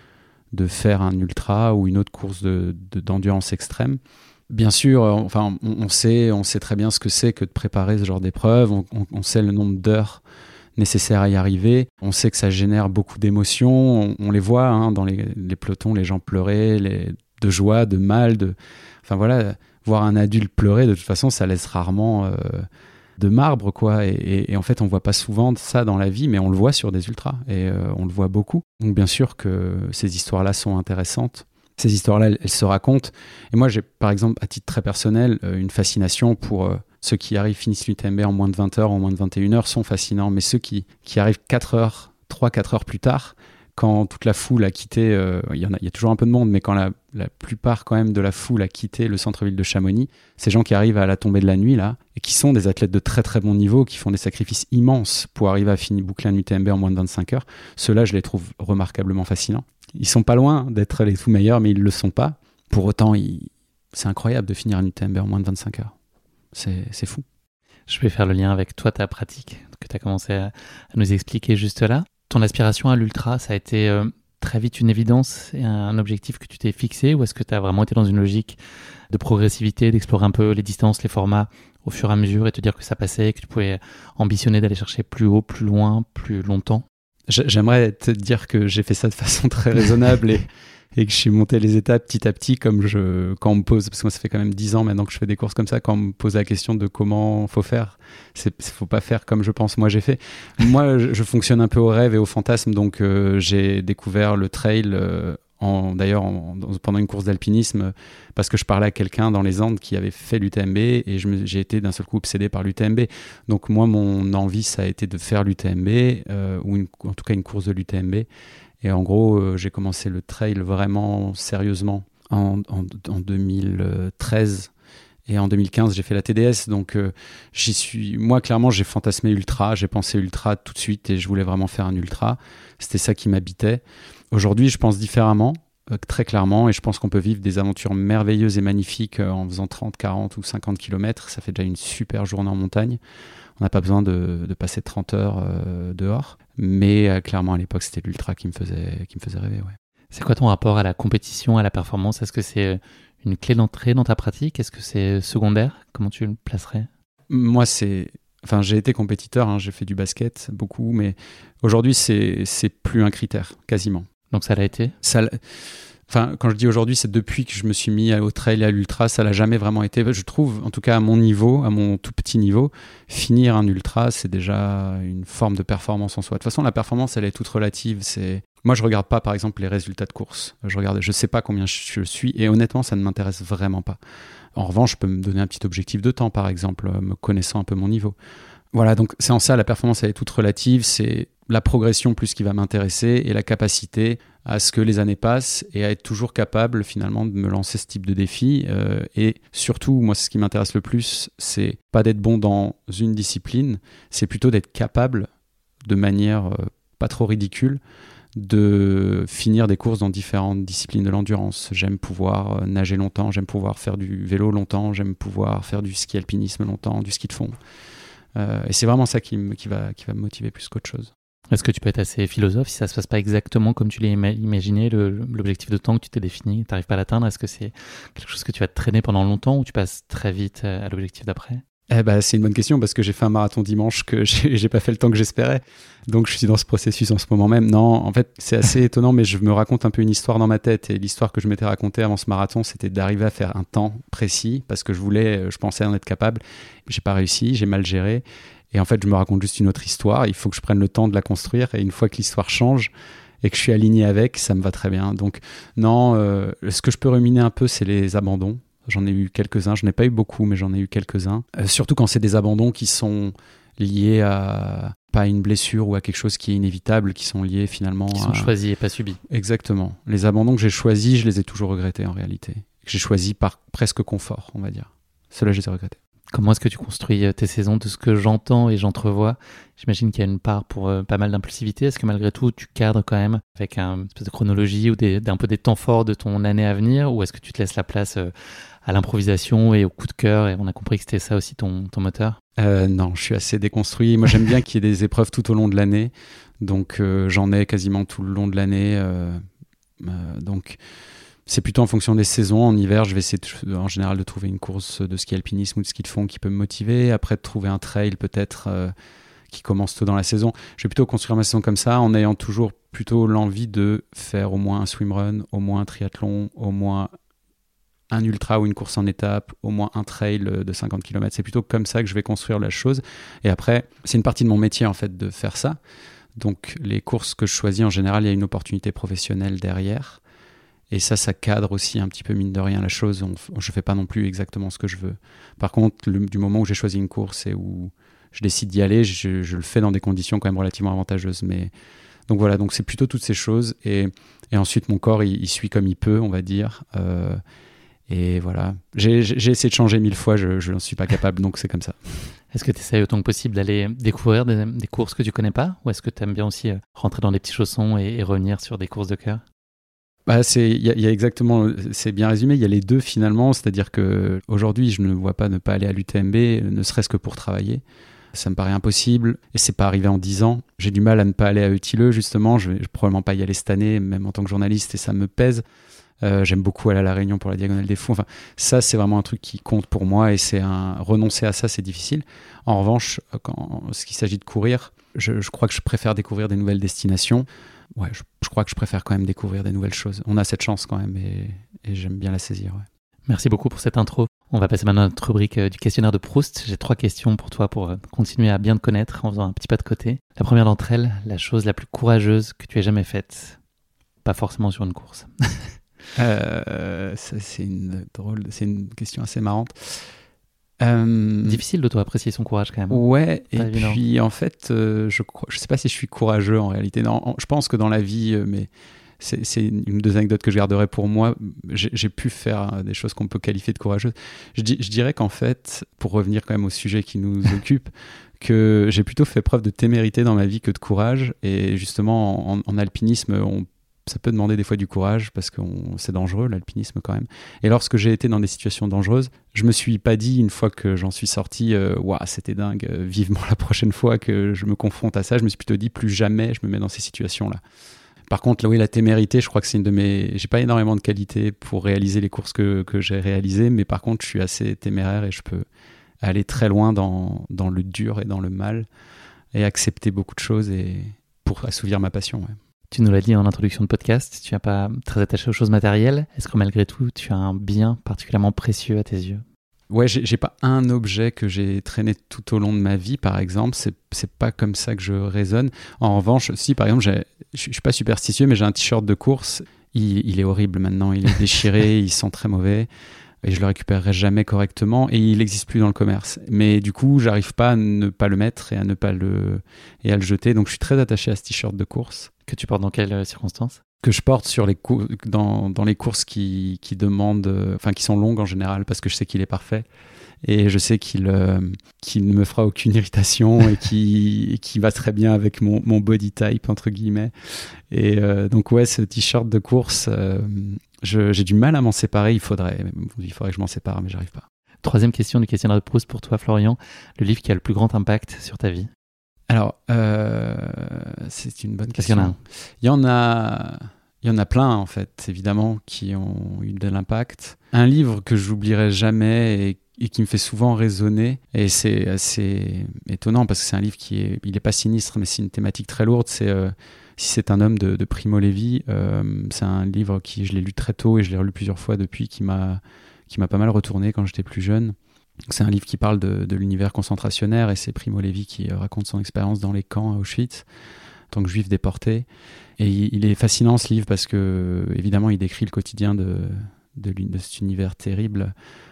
de faire un ultra ou une autre course de, de, d'endurance extrême. Bien sûr, euh, enfin, on, on, sait, on sait très bien ce que c'est que de préparer ce genre d'épreuve. On, on, on sait le nombre d'heures nécessaires à y arriver. On sait que ça génère beaucoup d'émotions. On, on les voit hein, dans les, les pelotons, les gens pleurer, les, de joie, de mal. De, enfin voilà, voir un adulte pleurer, de toute façon, ça laisse rarement euh, de marbre, quoi. Et, et, et en fait, on voit pas souvent ça dans la vie, mais on le voit sur des ultras et euh, on le voit beaucoup. Donc bien sûr que ces histoires-là sont intéressantes. Ces histoires-là, elles, elles se racontent. Et moi, j'ai par exemple, à titre très personnel, euh, une fascination pour euh, ceux qui arrivent, finissent l'U T M B en moins de vingt heures, en moins de vingt et une heures, sont fascinants. Mais ceux qui, qui arrivent quatre heures, trois quatre heures plus tard, quand toute la foule a quitté, euh, il y en a, il y a toujours un peu de monde, mais quand la, la plupart quand même de la foule a quitté le centre-ville de Chamonix, ces gens qui arrivent à la tombée de la nuit, là, et qui sont des athlètes de très très bon niveau, qui font des sacrifices immenses pour arriver à finir boucler un U T M B en moins de vingt-cinq heures, ceux-là, je les trouve remarquablement fascinants. Ils sont pas loin d'être les tout meilleurs, mais ils le sont pas. Pour autant, ils... c'est incroyable de finir un U T M B en moins de vingt-cinq heures. C'est, c'est fou. Je vais faire le lien avec toi, ta pratique, que tu as commencé à, à nous expliquer juste là. Ton aspiration à l'ultra, ça a été euh, très vite une évidence et un objectif que tu t'es fixé, ou est-ce que tu as vraiment été dans une logique de progressivité, d'explorer un peu les distances, les formats au fur et à mesure et te dire que ça passait, que tu pouvais ambitionner d'aller chercher plus haut, plus loin, plus longtemps? J'aimerais te dire que j'ai fait ça de façon très raisonnable et, et que je suis monté les étapes petit à petit comme je, quand on me pose, parce que moi ça fait quand même dix ans maintenant que je fais des courses comme ça, quand on me pose la question de comment faut faire, c'est, faut pas faire comme je pense moi j'ai fait. Moi je, je fonctionne un peu au rêve et au fantasme, donc euh, j'ai découvert le trail euh, en, d'ailleurs en, pendant une course d'alpinisme parce que je parlais à quelqu'un dans les Andes qui avait fait l'U T M B et je me, j'ai été d'un seul coup obsédé par l'U T M B. Donc moi mon envie ça a été de faire l'U T M B euh, ou une, en tout cas une course de l'U T M B. Et en gros, euh, j'ai commencé le trail vraiment sérieusement en, en, en deux mille treize. Et en deux mille quinze, j'ai fait la T D S. Donc, euh, j'y suis... moi, clairement, j'ai fantasmé ultra. J'ai pensé ultra tout de suite et je voulais vraiment faire un ultra. C'était ça qui m'habitait. Aujourd'hui, je pense différemment, euh, très clairement. Et je pense qu'on peut vivre des aventures merveilleuses et magnifiques euh, en faisant trente, quarante ou cinquante kilomètres. Ça fait déjà une super journée en montagne. On n'a pas besoin de, de passer trente heures euh, dehors. Mais euh, clairement, à l'époque, c'était l'ultra qui me faisait, qui me faisait rêver. Ouais. C'est quoi ton rapport à la compétition, à la performance? Est-ce que c'est une clé d'entrée dans ta pratique? Est-ce que c'est secondaire? Comment tu le placerais? Moi, c'est... Enfin, j'ai été compétiteur, hein, j'ai fait du basket, beaucoup, mais aujourd'hui, c'est, c'est plus un critère, quasiment. Donc ça l'a été? Ça l'a... Enfin, quand je dis aujourd'hui, c'est depuis que je me suis mis au trail et à l'ultra, ça l'a jamais vraiment été. Je trouve, en tout cas à mon niveau, à mon tout petit niveau, finir un ultra, c'est déjà une forme de performance en soi. De toute façon, la performance, elle est toute relative. C'est... Moi, je regarde pas, par exemple, les résultats de course. Je regarde, je sais pas combien je suis et honnêtement, ça ne m'intéresse vraiment pas. En revanche, je peux me donner un petit objectif de temps, par exemple, me connaissant un peu mon niveau. Voilà, donc c'est en ça, la performance, elle est toute relative. C'est la progression plus qui va m'intéresser et la capacité à ce que les années passent et à être toujours capable finalement de me lancer ce type de défi. Euh, et surtout, moi, ce qui m'intéresse le plus, c'est pas d'être bon dans une discipline, c'est plutôt d'être capable, de manière euh, pas trop ridicule, de finir des courses dans différentes disciplines de l'endurance. J'aime pouvoir euh, nager longtemps, j'aime pouvoir faire du vélo longtemps, j'aime pouvoir faire du ski alpinisme longtemps, du ski de fond. Euh, et c'est vraiment ça qui, me, qui, va, qui va me motiver plus qu'autre chose. Est-ce que tu peux être assez philosophe si ça ne se passe pas exactement comme tu l'as imaginé, le, l'objectif de temps que tu t'es défini, tu n'arrives pas à l'atteindre? Est-ce que c'est quelque chose que tu vas te traîner pendant longtemps ou tu passes très vite à l'objectif d'après? Eh ben, c'est une bonne question parce que j'ai fait un marathon dimanche que j'ai, j'ai pas fait le temps que j'espérais. Donc, je suis dans ce processus en ce moment même. Non, en fait, c'est assez étonnant, mais je me raconte un peu une histoire dans ma tête. Et l'histoire que je m'étais racontée avant ce marathon, c'était d'arriver à faire un temps précis parce que je voulais, je pensais en être capable. J'ai pas réussi, j'ai mal géré. Et en fait, je me raconte juste une autre histoire. Il faut que je prenne le temps de la construire. Et une fois que l'histoire change et que je suis aligné avec, ça me va très bien. Donc, non, euh, ce que je peux ruminer un peu, c'est les abandons. J'en ai eu quelques-uns. Je n'ai pas eu beaucoup, mais j'en ai eu quelques-uns. Euh, surtout quand c'est des abandons qui sont liés à pas à une blessure ou à quelque chose qui est inévitable, qui sont liés finalement qui sont à... choisis et pas subis. Exactement. Les abandons que j'ai choisis, je les ai toujours regrettés en réalité. Que j'ai choisis par presque confort, on va dire. Ceux-là, je les ai regrettés. Comment est-ce que tu construis tes saisons? De ce que j'entends et j'entrevois, j'imagine qu'il y a une part pour euh, pas mal d'impulsivité. Est-ce que malgré tout, tu cadres quand même avec un, une espèce de chronologie ou des, un peu des temps forts de ton année à venir? Ou est-ce que tu te laisses la place euh, à l'improvisation et au coup de cœur? Et on a compris que c'était ça aussi ton, ton moteur. euh, Non, je suis assez déconstruit. Moi, j'aime bien qu'il y ait des épreuves tout au long de l'année. Donc, euh, j'en ai quasiment tout le long de l'année. Euh, Euh, donc, c'est plutôt en fonction des saisons. En hiver, je vais essayer de, en général de trouver une course de ski alpinisme ou de ski de fond qui peut me motiver. Après, de trouver un trail peut-être euh, qui commence tôt dans la saison. Je vais plutôt construire ma saison comme ça, en ayant toujours plutôt l'envie de faire au moins un swimrun, au moins un triathlon, au moins un ultra ou une course en étape, au moins un trail de cinquante kilomètres. C'est plutôt comme ça que je vais construire la chose. Et après, c'est une partie de mon métier en fait de faire ça. Donc les courses que je choisis, en général, il y a une opportunité professionnelle derrière. Et ça, ça cadre aussi un petit peu, mine de rien, la chose. On, je ne fais pas non plus exactement ce que je veux. Par contre, le, du moment où j'ai choisi une course et où je décide d'y aller, je, je le fais dans des conditions quand même relativement avantageuses. Mais... Donc voilà, donc c'est plutôt toutes ces choses. Et, et ensuite, mon corps, il, il suit comme il peut, on va dire. Euh, et voilà. J'ai, j'ai essayé de changer mille fois, je n'en suis pas capable, donc c'est comme ça. Est-ce que tu essaies autant que possible d'aller découvrir des, des courses que tu connais pas, ou est-ce que tu aimes bien aussi rentrer dans les petits chaussons et, et revenir sur des courses de cœur? Bah c'est, il y, y a exactement, c'est bien résumé. Il y a les deux finalement, c'est-à-dire que aujourd'hui, je ne vois pas ne pas aller à l'U T M B, ne serait-ce que pour travailler. Ça me paraît impossible et c'est pas arrivé en dix ans. J'ai du mal à ne pas aller à Eutileux justement. Je vais probablement pas y aller cette année, même en tant que journaliste, et ça me pèse. Euh, j'aime beaucoup aller à La Réunion pour la Diagonale des Fous. Enfin, ça, c'est vraiment un truc qui compte pour moi et c'est un... renoncer à ça, c'est difficile. En revanche, quand il s'agit de courir, je, je crois que je préfère découvrir des nouvelles destinations. Ouais, je, je crois que je préfère quand même découvrir des nouvelles choses. On a cette chance quand même et, et j'aime bien la saisir. Ouais. Merci beaucoup pour cette intro. On va passer maintenant à notre rubrique du questionnaire de Proust. J'ai trois questions pour toi pour continuer à bien te connaître en faisant un petit pas de côté. La première d'entre elles, la chose la plus courageuse que tu aies jamais faite. Pas forcément sur une course. Euh, ça, c'est une drôle, c'est une question assez marrante. Euh, Difficile d'auto-apprécier son courage quand même. Ouais, pas et évident. Puis en fait, euh, je crois, je sais pas si je suis courageux en réalité. Non, en, je pense que dans la vie, euh, mais c'est, c'est une, une deux anecdotes que je garderai pour moi. J'ai, j'ai pu faire euh, des choses qu'on peut qualifier de courageuses. Je, je dirais qu'en fait, pour revenir quand même au sujet qui nous occupe, que j'ai plutôt fait preuve de témérité dans ma vie que de courage. Et justement, en, en alpinisme, on ça peut demander des fois du courage parce que on, c'est dangereux, l'alpinisme quand même. Et lorsque j'ai été dans des situations dangereuses, je me suis pas dit une fois que j'en suis sorti, euh, waouh, c'était dingue, euh, vivement la prochaine fois que je me confronte à ça. Je me suis plutôt dit plus jamais je me mets dans ces situations-là. Par contre, là, oui, la témérité, je crois que c'est une de mes. J'ai pas énormément de qualité pour réaliser les courses que, que j'ai réalisées, mais par contre, je suis assez téméraire et je peux aller très loin dans, dans le dur et dans le mal et accepter beaucoup de choses et pour assouvir ma passion. Ouais. Tu nous l'as dit en introduction de podcast, tu n'es pas très attaché aux choses matérielles. Est-ce que malgré tout, tu as un bien particulièrement précieux à tes yeux ? Ouais, j'ai, j'ai pas un objet que j'ai traîné tout au long de ma vie, par exemple. C'est, c'est pas comme ça que je raisonne. En revanche, si, par exemple, j'ai, je suis pas superstitieux, mais j'ai un t-shirt de course. Il, il est horrible maintenant, il est déchiré, il sent très mauvais. Et je le récupérerai jamais correctement et il n'existe plus dans le commerce. Mais du coup, j'arrive pas à ne pas le mettre et à ne pas le, et à le jeter. Donc, je suis très attaché à ce t-shirt de course. Que tu portes dans quelles circonstances ? Que je porte sur les cou- dans, dans les courses qui, qui demandent, enfin, qui sont longues en général parce que je sais qu'il est parfait. Et je sais qu'il, euh, qu'il ne me fera aucune irritation et qui, et qui va très bien avec mon, mon body type, entre guillemets. Et euh, donc, ouais, ce t-shirt de course, euh, je, j'ai du mal à m'en séparer. Il faudrait, il faudrait que je m'en sépare, mais j'arrive pas. Troisième question du questionnaire de Proust pour toi, Florian. Le livre qui a le plus grand impact sur ta vie ? Alors, euh, c'est une bonne question. Est-ce qu'il y en a un ? Il y en a... Il y en a plein, en fait, évidemment, qui ont eu de l'impact. Un livre que j'oublierai jamais et, et qui me fait souvent résonner, et c'est assez étonnant parce que c'est un livre qui est, il est pas sinistre, mais c'est une thématique très lourde. C'est euh, Si c'est un homme de, de Primo Levi. Euh, c'est un livre qui, je l'ai lu très tôt et je l'ai relu plusieurs fois depuis, qui m'a, qui m'a pas mal retourné quand j'étais plus jeune. C'est un livre qui parle de, de l'univers concentrationnaire et c'est Primo Levi qui raconte son expérience dans les camps à Auschwitz en tant que juif déporté. Et il est fascinant ce livre parce que, évidemment, il décrit le quotidien de, de, de cet univers terrible.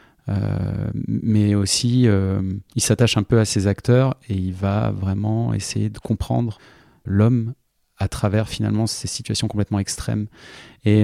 Euh, mais aussi, euh, il s'attache un peu à ses acteurs et il va vraiment essayer de comprendre l'homme à travers, finalement, ces situations complètement extrêmes. Et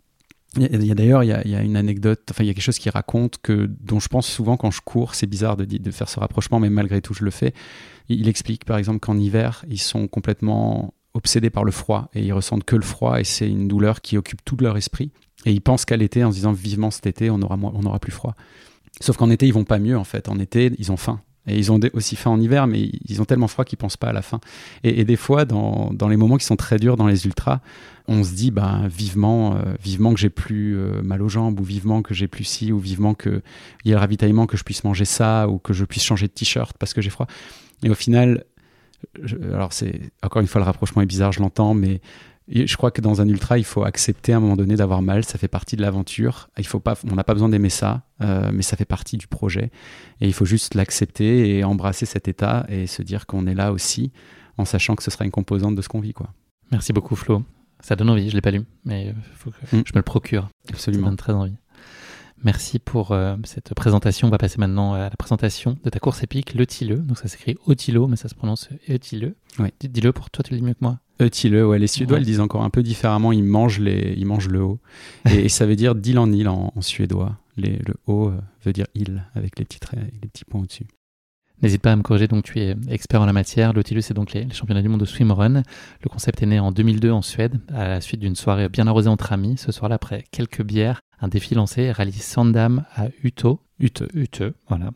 il y a d'ailleurs, il y a, il y a une anecdote, enfin, il y a quelque chose qui raconte que, dont je pense souvent quand je cours. C'est bizarre de, de faire ce rapprochement, mais malgré tout, je le fais. Il, il explique, par exemple, qu'en hiver, ils sont complètement obsédés par le froid et ils ressentent que le froid et c'est une douleur qui occupe tout leur esprit et ils pensent qu'à l'été en se disant vivement cet été on aura, moins, on aura plus froid, sauf qu'en été ils vont pas mieux en fait. En été ils ont faim Et ils ont aussi faim en hiver, mais ils ont tellement froid qu'ils pensent pas à la faim. Et, et des fois, dans, dans les moments qui sont très durs dans les ultras, on se dit bah, vivement, euh, vivement que j'ai plus euh, mal aux jambes, ou vivement que j'ai plus ci, ou vivement qu'il y ait le ravitaillement, que je puisse manger ça, ou que je puisse changer de t-shirt parce que j'ai froid. Et au final, je, alors c'est encore une fois le rapprochement est bizarre, je l'entends, mais je crois que dans un ultra, il faut accepter à un moment donné d'avoir mal. Ça fait partie de l'aventure. Il faut pas, on n'a pas besoin d'aimer ça, euh, mais ça fait partie du projet. Et il faut juste l'accepter et embrasser cet état et se dire qu'on est là aussi, en sachant que ce sera une composante de ce qu'on vit, quoi. Merci beaucoup, Flo. Ça donne envie. Je l'ai pas lu, mais il faut que mm. je me le procure. Absolument. Ça donne très envie. Merci pour euh, cette présentation. On va passer maintenant à la présentation de ta course épique, le Tilleux. Donc ça s'écrit Otilo, mais ça se prononce Eutilleux. Oui. Dis-le pour toi, tu le dis mieux que moi. Eutilleux, ouais. Les Suédois ouais. le disent encore un peu différemment. Ils mangent, les, ils mangent le haut. Et, et ça veut dire d'île en île en, en suédois. Les, le haut euh, veut dire île, avec les petits traits et les petits points au-dessus. N'hésite pas à me corriger, donc tu es expert en la matière. Le Tilleux, c'est donc les, les championnats du monde de swimrun. Le concept est né en deux mille deux en Suède, à la suite d'une soirée bien arrosée entre amis. Ce soir-là, après quelques bières, un défi lancé rallie Sandam à Uto, Ute, Ute, voilà,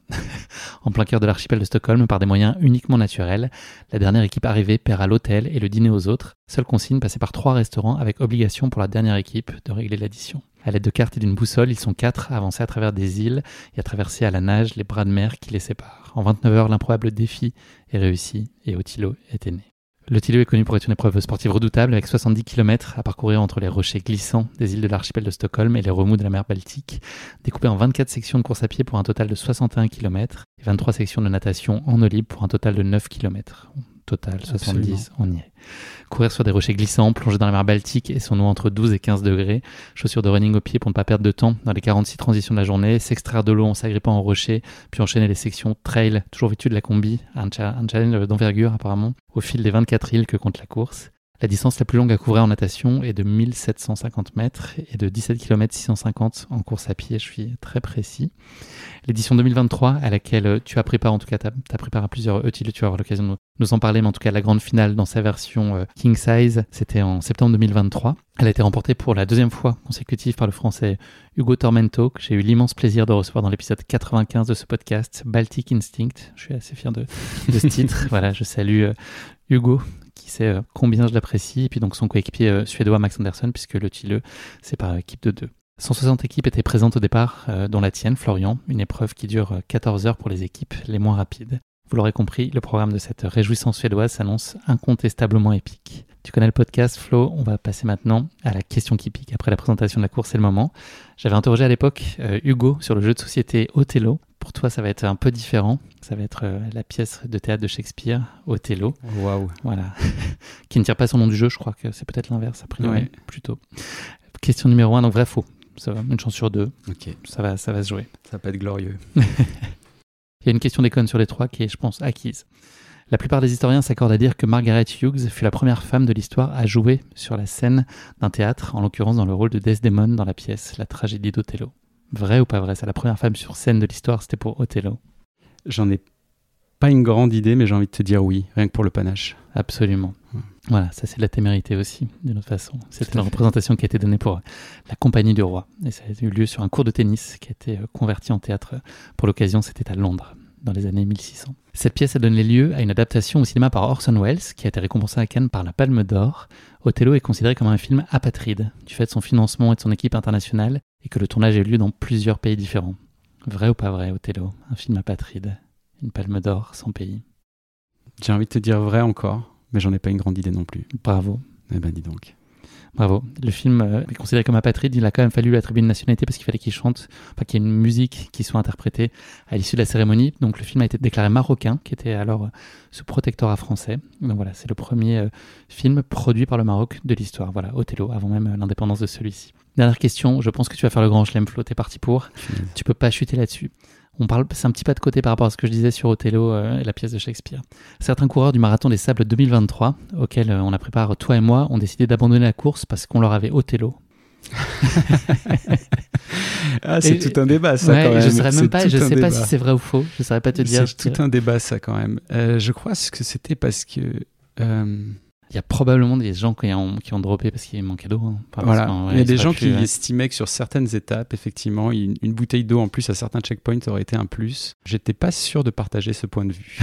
en plein cœur de l'archipel de Stockholm par des moyens uniquement naturels. La dernière équipe arrivée paiera l'hôtel et le dîner aux autres. Seule consigne, passer par trois restaurants avec obligation pour la dernière équipe de régler l'addition. À l'aide de cartes et d'une boussole, ils sont quatre à avancer à travers des îles et à traverser à la nage les bras de mer qui les séparent. En vingt-neuf heures, l'improbable défi est réussi et Otilo était né. Le Tilleux est connu pour être une épreuve sportive redoutable avec soixante-dix kilomètres à parcourir entre les rochers glissants des îles de l'archipel de Stockholm et les remous de la mer Baltique, découpé en vingt-quatre sections de course à pied pour un total de soixante et un kilomètres et vingt-trois sections de natation en eau libre pour un total de neuf kilomètres. Total, soixante-dix, Absolument. On y est. Courir sur des rochers glissants, plonger dans la mer Baltique et son eau entre douze et quinze degrés, chaussures de running aux pieds pour ne pas perdre de temps dans les quarante-six transitions de la journée, s'extraire de l'eau en s'agrippant en rocher, puis enchaîner les sections trail, toujours vêtues de la combi, un, cha- un challenge d'envergure apparemment, au fil des vingt-quatre îles que compte la course. La distance la plus longue à couvrir en natation est de mille sept cent cinquante mètres et de dix-sept kilomètres six cent cinquante en course à pied, je suis très précis. L'édition deux mille vingt-trois, à laquelle tu as préparé, en tout cas tu as préparé plusieurs Eutilleux, tu vas avoir l'occasion de nous en parler, mais en tout cas la grande finale dans sa version euh, King Size, c'était en septembre deux mille vingt-trois. Elle a été remportée pour la deuxième fois consécutive par le français Hugo Tormento, que j'ai eu l'immense plaisir de recevoir dans l'épisode quatre-vingt-quinze de ce podcast, Baltic Instinct. Je suis assez fier de, de ce titre. Voilà, je salue euh, Hugo, qui sait euh, combien je l'apprécie, et puis donc son coéquipier euh, suédois Max Anderson, puisque le Tilleux, c'est par équipe de deux. cent soixante équipes étaient présentes au départ, euh, dont la tienne, Florian, une épreuve qui dure quatorze heures pour les équipes les moins rapides. Vous l'aurez compris, le programme de cette réjouissance suédoise s'annonce incontestablement épique. Tu connais le podcast, Flo, on va passer maintenant à la question qui pique. Après la présentation de la course, c'est le moment. J'avais interrogé à l'époque euh, Hugo sur le jeu de société Othello. Pour toi, ça va être un peu différent. Ça va être euh, la pièce de théâtre de Shakespeare, Othello. Waouh. Voilà. Qui ne tire pas son nom du jeu, je crois que c'est peut-être l'inverse, a priori, ouais. plutôt. Question numéro un, donc vrai, faux. Ça va, une chance sur deux. Ok. Ça va, ça va se jouer. Ça va pas être glorieux. Il y a une question déconne sur les trois qui est, je pense, acquise. La plupart des historiens s'accordent à dire que Margaret Hughes fut la première femme de l'histoire à jouer sur la scène d'un théâtre, en l'occurrence dans le rôle de Desdemone dans la pièce La tragédie d'Othello. Vrai ou pas vrai? C'est la première femme sur scène de l'histoire, c'était pour Othello. J'en ai pas une grande idée, mais j'ai envie de te dire oui, rien que pour le panache. Absolument. Mmh. Voilà, ça c'est de la témérité aussi, d'une autre façon. C'était une représentation qui a été donnée pour la Compagnie du Roi. Et ça a eu lieu sur un cours de tennis qui a été converti en théâtre pour l'occasion. C'était à Londres, dans les années mille six cents. Cette pièce a donné lieu à une adaptation au cinéma par Orson Welles, qui a été récompensé à Cannes par la Palme d'Or. Othello est considéré comme un film apatride, du fait de son financement et de son équipe internationale, et que le tournage a eu lieu dans plusieurs pays différents. Vrai ou pas vrai, Othello? Un film apatride, une Palme d'Or sans pays. J'ai envie de te dire vrai encore, mais j'en ai pas une grande idée non plus. Bravo. Eh ben dis donc. Bravo. Le film euh, est considéré comme apatride. Il a quand même fallu lui attribuer une nationalité parce qu'il fallait qu'il chante, enfin qu'il y ait une musique qui soit interprétée à l'issue de la cérémonie. Donc le film a été déclaré marocain, qui était alors euh, sous protectorat français. Donc voilà, c'est le premier euh, film produit par le Maroc de l'histoire. Voilà, Othello, avant même euh, l'indépendance de celui-ci. Dernière question, je pense que tu vas faire le grand chelem, Flo, t'es parti pour. Mmh. Tu peux pas chuter là-dessus. On parle, c'est un petit pas de côté par rapport à ce que je disais sur Othello euh, et la pièce de Shakespeare. Certains coureurs du Marathon des Sables deux mille vingt-trois, auxquels euh, on a préparé toi et moi, ont décidé d'abandonner la course parce qu'on leur avait Othello. Ah, c'est et, tout un débat, ça, ouais, quand même. Je saurais même pas, je sais débat. pas si c'est vrai ou faux. Je saurais pas te dire. C'est tout un débat, ça, quand même. Euh, je crois que c'était parce que... Euh... Il y a probablement des gens qui ont, qui ont droppé parce qu'il manquait d'eau. Hein. Voilà. Ouais, il y a des gens pu, qui ouais. estimaient que sur certaines étapes, effectivement, une, une bouteille d'eau en plus à certains checkpoints aurait été un plus. J'étais pas sûr de partager ce point de vue.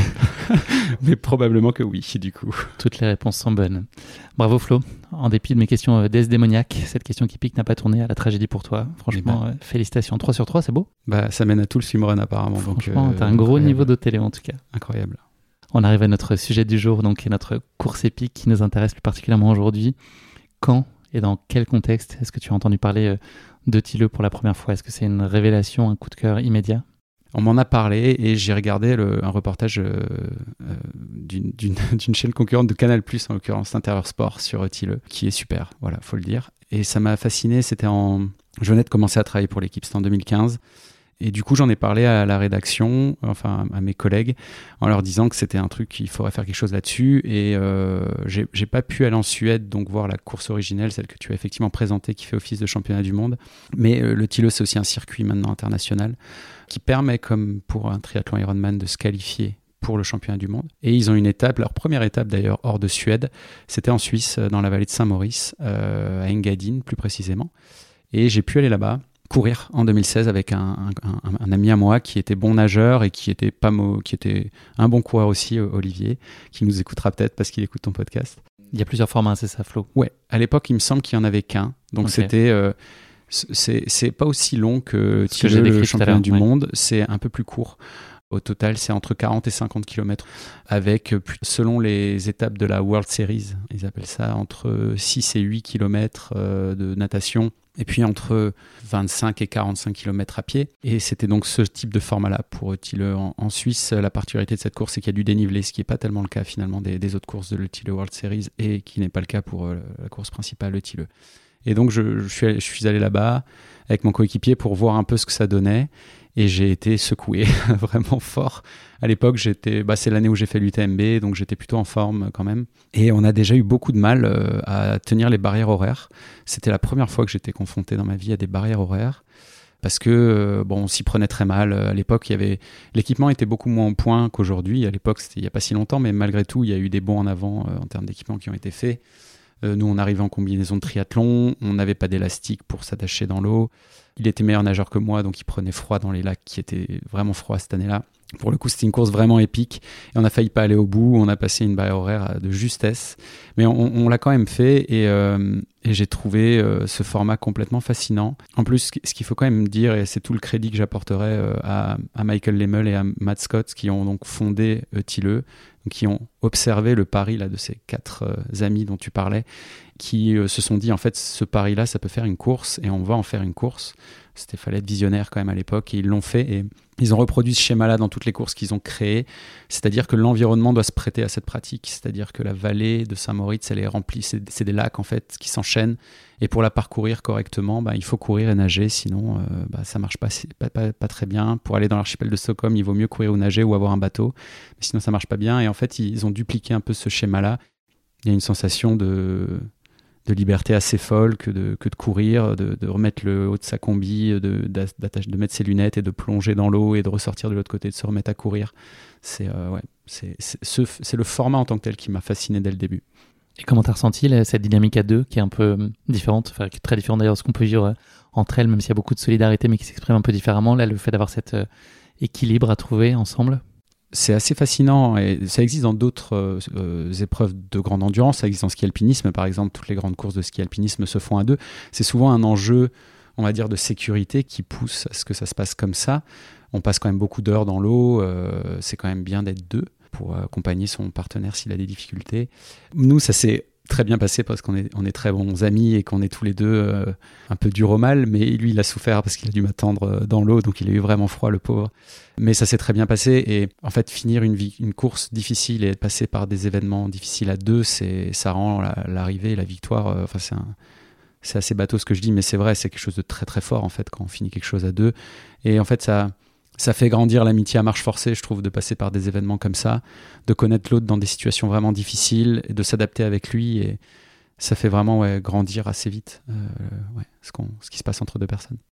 Mais probablement que oui, du coup. Toutes les réponses sont bonnes. Bravo Flo. En dépit de mes questions démoniaques, cette question qui pique n'a pas tourné à la tragédie pour toi. Franchement, ben, euh, félicitations. trois sur trois, c'est beau. Bah, ça mène à tout le swimrun apparemment. Franchement, donc, euh, t'as un gros niveau de télé en tout cas. Incroyable. On arrive à notre sujet du jour, donc qui est notre course épique qui nous intéresse plus particulièrement aujourd'hui. Quand et dans quel contexte est-ce que tu as entendu parler de Thiele pour la première fois ? Est-ce que c'est une révélation, un coup de cœur immédiat ? On m'en a parlé et j'ai regardé le, un reportage euh, euh, d'une, d'une, d'une chaîne concurrente de Canal+, en l'occurrence Intérieur Sport, sur Thiele, qui est super, voilà, faut le dire. Et ça m'a fasciné, c'était en... Je venais de commencer à travailler pour l'équipe, c'était en deux mille quinze. Et du coup, j'en ai parlé à la rédaction, enfin à mes collègues, en leur disant que c'était un truc qu'il faudrait faire quelque chose là-dessus. Et euh, j'ai, j'ai pas pu aller en Suède, donc voir la course originelle, celle que tu as effectivement présentée, qui fait office de championnat du monde. Mais euh, le Thiele, c'est aussi un circuit maintenant international qui permet, comme pour un triathlon Ironman, de se qualifier pour le championnat du monde. Et ils ont une étape, leur première étape d'ailleurs hors de Suède, c'était en Suisse, dans la vallée de Saint-Maurice, euh, à Engadine plus précisément. Et j'ai pu aller là-bas courir en deux mille seize avec un, un, un, un ami à moi qui était bon nageur et qui était, pas mo- qui était un bon coureur aussi, Olivier, qui nous écoutera peut-être parce qu'il écoute ton podcast. Il y a plusieurs formats, c'est ça, Flo ? Ouais, à l'époque, il me semble qu'il n'y en avait qu'un. Donc okay. c'était... Euh, c'est, c'est pas aussi long que, que le championnat du ouais. monde, c'est un peu plus court. Au total, c'est entre quarante et cinquante kilomètres avec, selon les étapes de la World Series, ils appellent ça, entre six et huit kilomètres de natation et puis entre vingt-cinq et quarante-cinq kilomètres à pied. Et c'était donc ce type de format-là pour Thiele. En, en Suisse, la particularité de cette course, c'est qu'il y a du dénivelé, ce qui n'est pas tellement le cas finalement des, des autres courses de le Thiele World Series et qui n'est pas le cas pour euh, la course principale, le Thiele. Et donc, je, je, suis allé, je suis allé là-bas avec mon coéquipier pour voir un peu ce que ça donnait. Et j'ai été secoué vraiment fort. À l'époque, j'étais, bah, c'est l'année où j'ai fait l'U T M B, donc j'étais plutôt en forme quand même. Et on a déjà eu beaucoup de mal euh, à tenir les barrières horaires. C'était la première fois que j'étais confronté dans ma vie à des barrières horaires. Parce que, euh, bon, on s'y prenait très mal. À l'époque, il y avait... l'équipement était beaucoup moins au point qu'aujourd'hui. À l'époque, c'était il n'y a pas si longtemps, mais malgré tout, il y a eu des bons en avant euh, en termes d'équipement qui ont été faits. Euh, nous, on arrivait en combinaison de triathlon. On n'avait pas d'élastique pour s'attacher dans l'eau. Il était meilleur nageur que moi, donc il prenait froid dans les lacs qui étaient vraiment froids cette année-là. Pour le coup, c'était une course vraiment épique. Et on a failli pas aller au bout. On a passé une barrière horaire de justesse. Mais on, on l'a quand même fait et, euh, et j'ai trouvé euh, ce format complètement fascinant. En plus, ce qu'il faut quand même dire, et c'est tout le crédit que j'apporterai euh, à, à Michael Lemmel et à Matt Scott, qui ont donc fondé euh, Thiele, qui ont observé le pari là, de ces quatre euh, amis dont tu parlais, qui euh, se sont dit, en fait, ce pari-là, ça peut faire une course et on va en faire une course. C'était fallait être visionnaire quand même à l'époque et ils l'ont fait et ils ont reproduit ce schéma-là dans toutes les courses qu'ils ont créées. C'est-à-dire que l'environnement doit se prêter à cette pratique. C'est-à-dire que la vallée de Saint-Maurice, elle est remplie, c'est, c'est des lacs en fait qui s'enchaînent et pour la parcourir correctement, bah, il faut courir et nager, sinon euh, bah, ça marche pas, pas, pas, pas très bien. Pour aller dans l'archipel de Stockholm, il vaut mieux courir ou nager ou avoir un bateau, mais sinon ça marche pas bien. Et en fait, ils ont dupliqué un peu ce schéma-là. Il y a une sensation de... de liberté assez folle que de, que de courir, de, de remettre le haut de sa combi, de, de mettre ses lunettes et de plonger dans l'eau et de ressortir de l'autre côté, de se remettre à courir. C'est, euh, ouais, c'est, c'est, ce, c'est le format en tant que tel qui m'a fasciné dès le début. Et comment tu as ressenti là, cette dynamique à deux qui est un peu différente, enfin, qui est très différente d'ailleurs de ce qu'on peut vivre entre elles, même s'il y a beaucoup de solidarité mais qui s'exprime un peu différemment, là, le fait d'avoir cet euh, équilibre à trouver ensemble? C'est assez fascinant et ça existe dans d'autres euh, épreuves de grande endurance. Ça existe en ski alpinisme, par exemple. Toutes les grandes courses de ski alpinisme se font à deux. C'est souvent un enjeu, on va dire, de sécurité qui pousse à ce que ça se passe comme ça. On passe quand même beaucoup d'heures dans l'eau. Euh, c'est quand même bien d'être deux pour accompagner son partenaire s'il a des difficultés. Nous, ça s'est très bien passé parce qu'on est, on est très bons amis et qu'on est tous les deux euh, un peu dur au mal, mais lui il a souffert parce qu'il a dû m'attendre dans l'eau, donc il a eu vraiment froid, le pauvre, mais ça s'est très bien passé. Et en fait, finir une, vie, une course difficile et passer par des événements difficiles à deux, c'est, ça rend la, l'arrivée, la victoire, euh, enfin c'est, un, c'est assez bateau ce que je dis, mais c'est vrai, c'est quelque chose de très très fort en fait quand on finit quelque chose à deux. Et en fait ça Ça fait grandir l'amitié à marche forcée, je trouve, de passer par des événements comme ça, de connaître l'autre dans des situations vraiment difficiles et de s'adapter avec lui. Et ça fait vraiment ouais, grandir assez vite euh, ouais, ce, qu'on, ce qui se passe entre deux personnes.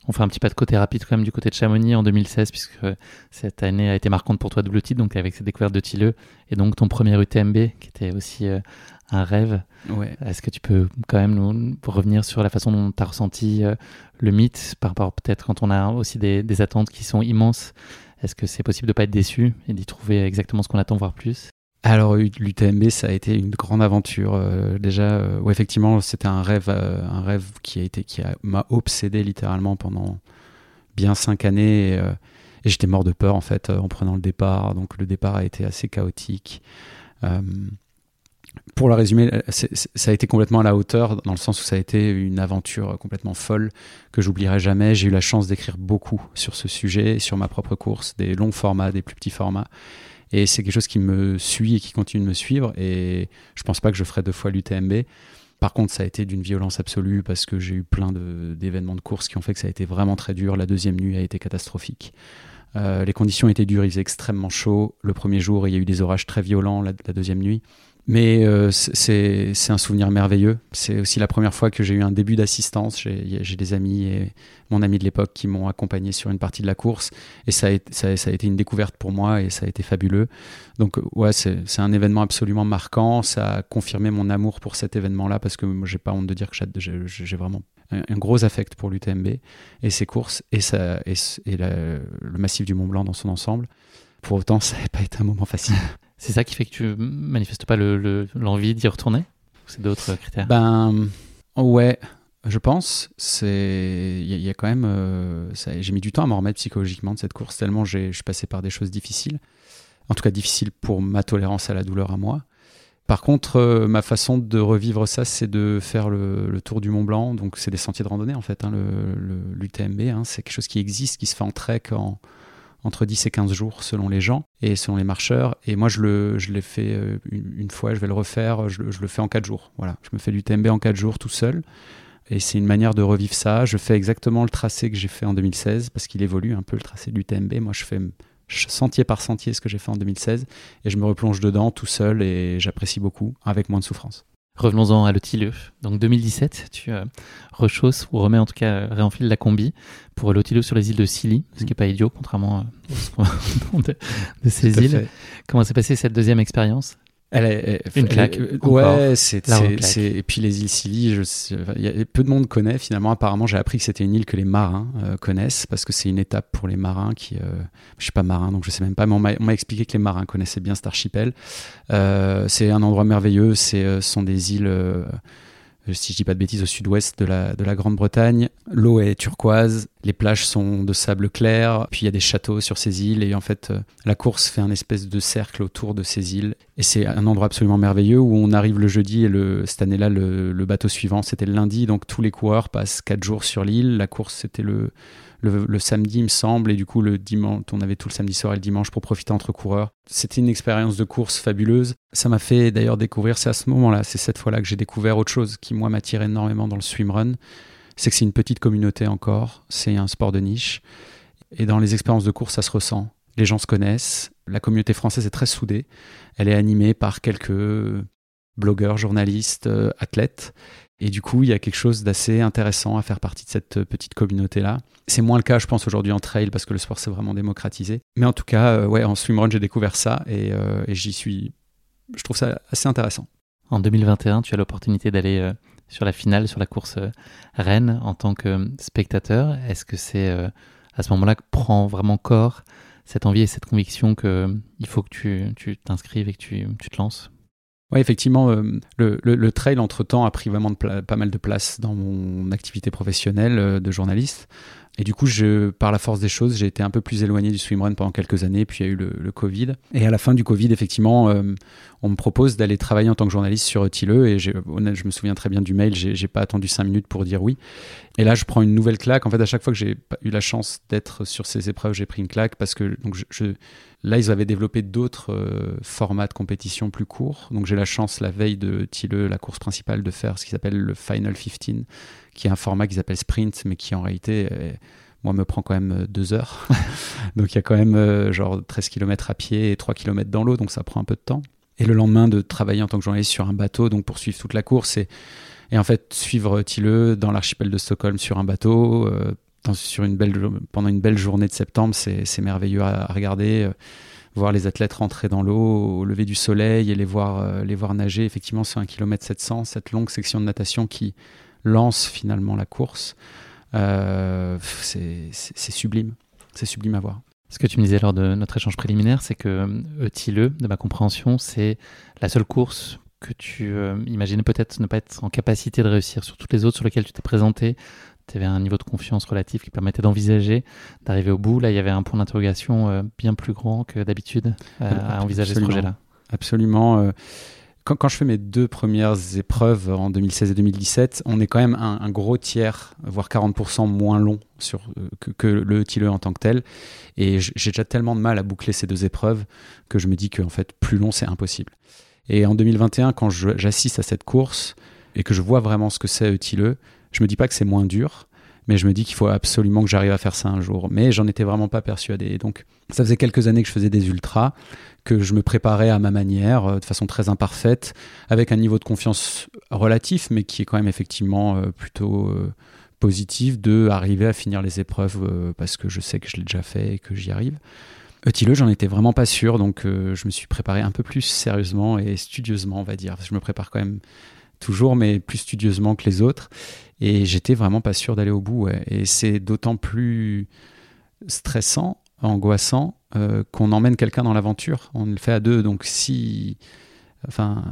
On fait un petit pas de côté rapide quand même du côté de Chamonix en deux mille seize, puisque cette année a été marquante pour toi, double titre, donc avec cette découverte de Tilleux et donc ton premier U T M B qui était aussi euh, un rêve. Ouais. Est-ce que tu peux quand même nous revenir sur la façon dont tu as ressenti euh, le mythe par rapport peut-être quand on a aussi des, des attentes qui sont immenses? Est-ce que c'est possible de ne pas être déçu et d'y trouver exactement ce qu'on attend, voire plus? Alors l'U T M B, ça a été une grande aventure. Euh, déjà, euh, ouais, effectivement, c'était un rêve, euh, un rêve qui a été, qui a, m'a obsédé littéralement pendant bien cinq années. Et, euh, et j'étais mort de peur en fait en prenant le départ. Donc le départ a été assez chaotique. Euh, pour le résumer, c'est, c'est, ça a été complètement à la hauteur dans le sens où ça a été une aventure complètement folle que j'oublierai jamais. J'ai eu la chance d'écrire beaucoup sur ce sujet, sur ma propre course, des longs formats, des plus petits formats. Et c'est quelque chose qui me suit et qui continue de me suivre. Et je pense pas que je ferai deux fois l'U T M B. Par contre, ça a été d'une violence absolue parce que j'ai eu plein de, d'événements de course qui ont fait que ça a été vraiment très dur. La deuxième nuit a été catastrophique. Euh, les conditions étaient dures, il faisait extrêmement chaud. Le premier jour, il y a eu des orages très violents la, la deuxième nuit. Mais euh, c'est, c'est un souvenir merveilleux. C'est aussi la première fois que j'ai eu un début d'assistance. J'ai, j'ai des amis et mon ami de l'époque qui m'ont accompagné sur une partie de la course. Et ça a été, ça, ça a été une découverte pour moi et ça a été fabuleux. Donc ouais, c'est, c'est un événement absolument marquant. Ça a confirmé mon amour pour cet événement-là parce que moi, j'ai pas honte de dire que j'ai, j'ai vraiment un, un gros affect pour l'U T M B et ses courses et, ça, et, et la, le massif du Mont Blanc dans son ensemble. Pour autant, ça n'a pas été un moment facile. C'est ça qui fait que tu manifestes pas le, le, l'envie d'y retourner? Ou c'est d'autres critères? Ben ouais, je pense. C'est il y, y a quand même. Euh, ça, j'ai mis du temps à m'en remettre psychologiquement de cette course tellement j'ai, je suis passé par des choses difficiles. En tout cas difficiles pour ma tolérance à la douleur à moi. Par contre, euh, ma façon de revivre ça, c'est de faire le, le tour du Mont Blanc. Donc c'est des sentiers de randonnée en fait. Hein, le, le, l'U T M B, hein, c'est quelque chose qui existe, qui se fait en trek en entre dix et quinze jours selon les gens et selon les marcheurs. Et moi, je, le, je l'ai fait une, une fois, je vais le refaire, je, je le fais en quatre jours. Voilà, je me fais l'U T M B en quatre jours tout seul. Et c'est une manière de revivre ça. Je fais exactement le tracé que j'ai fait en deux mille seize parce qu'il évolue un peu le tracé de l'U T M B. Moi, je fais sentier par sentier ce que j'ai fait en deux mille seize et je me replonge dedans tout seul et j'apprécie beaucoup avec moins de souffrance. Revenons-en à le Tilleux. Donc deux mille dix-sept, tu euh, rechausses ou remets en tout cas, réenfiles la combi pour le Tilleux sur les îles de Scilly, ce qui n'est pas idiot, contrairement à de, de ces îles. Fait. Comment s'est passée cette deuxième expérience? Elle est, elle, une claque. Elle, ouais, c'est, c'est, c'est, et puis les îles Scilly, je sais, y a, peu de monde connaît finalement. Apparemment, j'ai appris que c'était une île que les marins euh, connaissent parce que c'est une étape pour les marins qui, euh, je suis pas marin donc je sais même pas, mais on m'a, on m'a expliqué que les marins connaissaient bien cet archipel. Euh, c'est un endroit merveilleux. C'est, ce sont des îles. Euh, si je dis pas de bêtises, au sud-ouest de la, de la Grande-Bretagne. L'eau est turquoise, les plages sont de sable clair, puis il y a des châteaux sur ces îles, et en fait, euh, la course fait un espèce de cercle autour de ces îles, et c'est un endroit absolument merveilleux où on arrive le jeudi, et le, cette année-là, le, le bateau suivant, c'était le lundi, donc tous les coureurs passent quatre jours sur l'île. La course, c'était le... Le, le samedi, il me semble, et du coup, le dimanche, on avait tout le samedi soir et le dimanche pour profiter entre coureurs. C'était une expérience de course fabuleuse. Ça m'a fait d'ailleurs découvrir, c'est à ce moment-là, c'est cette fois-là que j'ai découvert autre chose qui, moi, m'attire énormément dans le swimrun. C'est que c'est une petite communauté encore, c'est un sport de niche. Et dans les expériences de course, ça se ressent. Les gens se connaissent, la communauté française est très soudée. Elle est animée par quelques blogueurs, journalistes, euh, athlètes. Et du coup, il y a quelque chose d'assez intéressant à faire partie de cette petite communauté-là. C'est moins le cas, je pense, aujourd'hui en trail, parce que le sport s'est vraiment démocratisé. Mais en tout cas, euh, ouais, en swimrun, j'ai découvert ça et, euh, et j'y suis... Je trouve ça assez intéressant. En deux mille vingt et un, tu as l'opportunité d'aller euh, sur la finale, sur la course euh, Rennes, en tant que euh, spectateur. Est-ce que c'est euh, à ce moment-là que prend vraiment corps cette envie et cette conviction qu'il euh, faut que tu, tu t'inscrives et que tu, tu te lances ? Oui, effectivement, euh, le, le, le trail, entre-temps, a pris vraiment de pla- pas mal de place dans mon activité professionnelle euh, de journaliste. Et du coup, je, par la force des choses, j'ai été un peu plus éloigné du swimrun pendant quelques années, puis il y a eu le, le Covid. Et à la fin du Covid, effectivement, euh, on me propose d'aller travailler en tant que journaliste sur Tilleux, et j'ai, je me souviens très bien du mail, j'ai, j'ai pas attendu cinq minutes pour dire oui. Et là, je prends une nouvelle claque. En fait, à chaque fois que j'ai eu la chance d'être sur ces épreuves, j'ai pris une claque, parce que donc je, je, là, ils avaient développé d'autres euh, formats de compétition plus courts. Donc j'ai la chance, la veille de Tilleux, la course principale, de faire ce qui s'appelle le Final quinze, qui est un format qu'ils appellent sprint, mais qui en réalité, euh, moi, me prend quand même deux heures. Donc il y a quand même euh, genre treize kilomètres à pied et trois kilomètres dans l'eau, donc ça prend un peu de temps. Et le lendemain, de travailler en tant que journaliste sur un bateau, donc pour suivre toute la course, et, et en fait suivre Tilleux dans l'archipel de Stockholm sur un bateau, euh, dans, sur une belle, pendant une belle journée de septembre, c'est, c'est merveilleux à, à regarder. Euh, voir les athlètes rentrer dans l'eau au lever du soleil et les voir, euh, les voir nager. Effectivement, c'est un kilomètre sept cents, cette longue section de natation qui lance finalement la course. Euh, c'est, c'est, c'est sublime. C'est sublime à voir. Ce que tu me disais lors de notre échange préliminaire, c'est que Eutilleux, de ma compréhension, c'est la seule course que tu euh, imaginais peut-être ne pas être en capacité de réussir sur toutes les autres sur lesquelles tu t'es présenté. Tu avais un niveau de confiance relatif qui permettait d'envisager d'arriver au bout. Là, il y avait un point d'interrogation euh, bien plus grand que d'habitude euh, à envisager Absolument. ce projet-là. Absolument. Euh, quand, quand je fais mes deux premières épreuves en deux mille seize et deux mille dix-sept, on est quand même un, un gros tiers, voire quarante pour cent moins long sur, euh, que, que le Eutilleux en tant que tel. Et j'ai déjà tellement de mal à boucler ces deux épreuves que je me dis qu'en fait, plus long, c'est impossible. Et en deux mille vingt et un, quand je, j'assiste à cette course et que je vois vraiment ce que c'est Eutilleux, je me dis pas que c'est moins dur, mais je me dis qu'il faut absolument que j'arrive à faire ça un jour. Mais j'en étais vraiment pas persuadé. Et donc, ça faisait quelques années que je faisais des ultras, que je me préparais à ma manière, de façon très imparfaite, avec un niveau de confiance relatif, mais qui est quand même effectivement euh, plutôt euh, positif, de arriver à finir les épreuves euh, parce que je sais que je l'ai déjà fait et que j'y arrive. Eutilleux, j'en étais vraiment pas sûr, donc euh, je me suis préparé un peu plus sérieusement et studieusement, on va dire. Je me prépare quand même toujours, mais plus studieusement que les autres. Et j'étais vraiment pas sûr d'aller au bout. Ouais. Et c'est d'autant plus stressant, angoissant, euh, qu'on emmène quelqu'un dans l'aventure. On le fait à deux. Donc si... Enfin...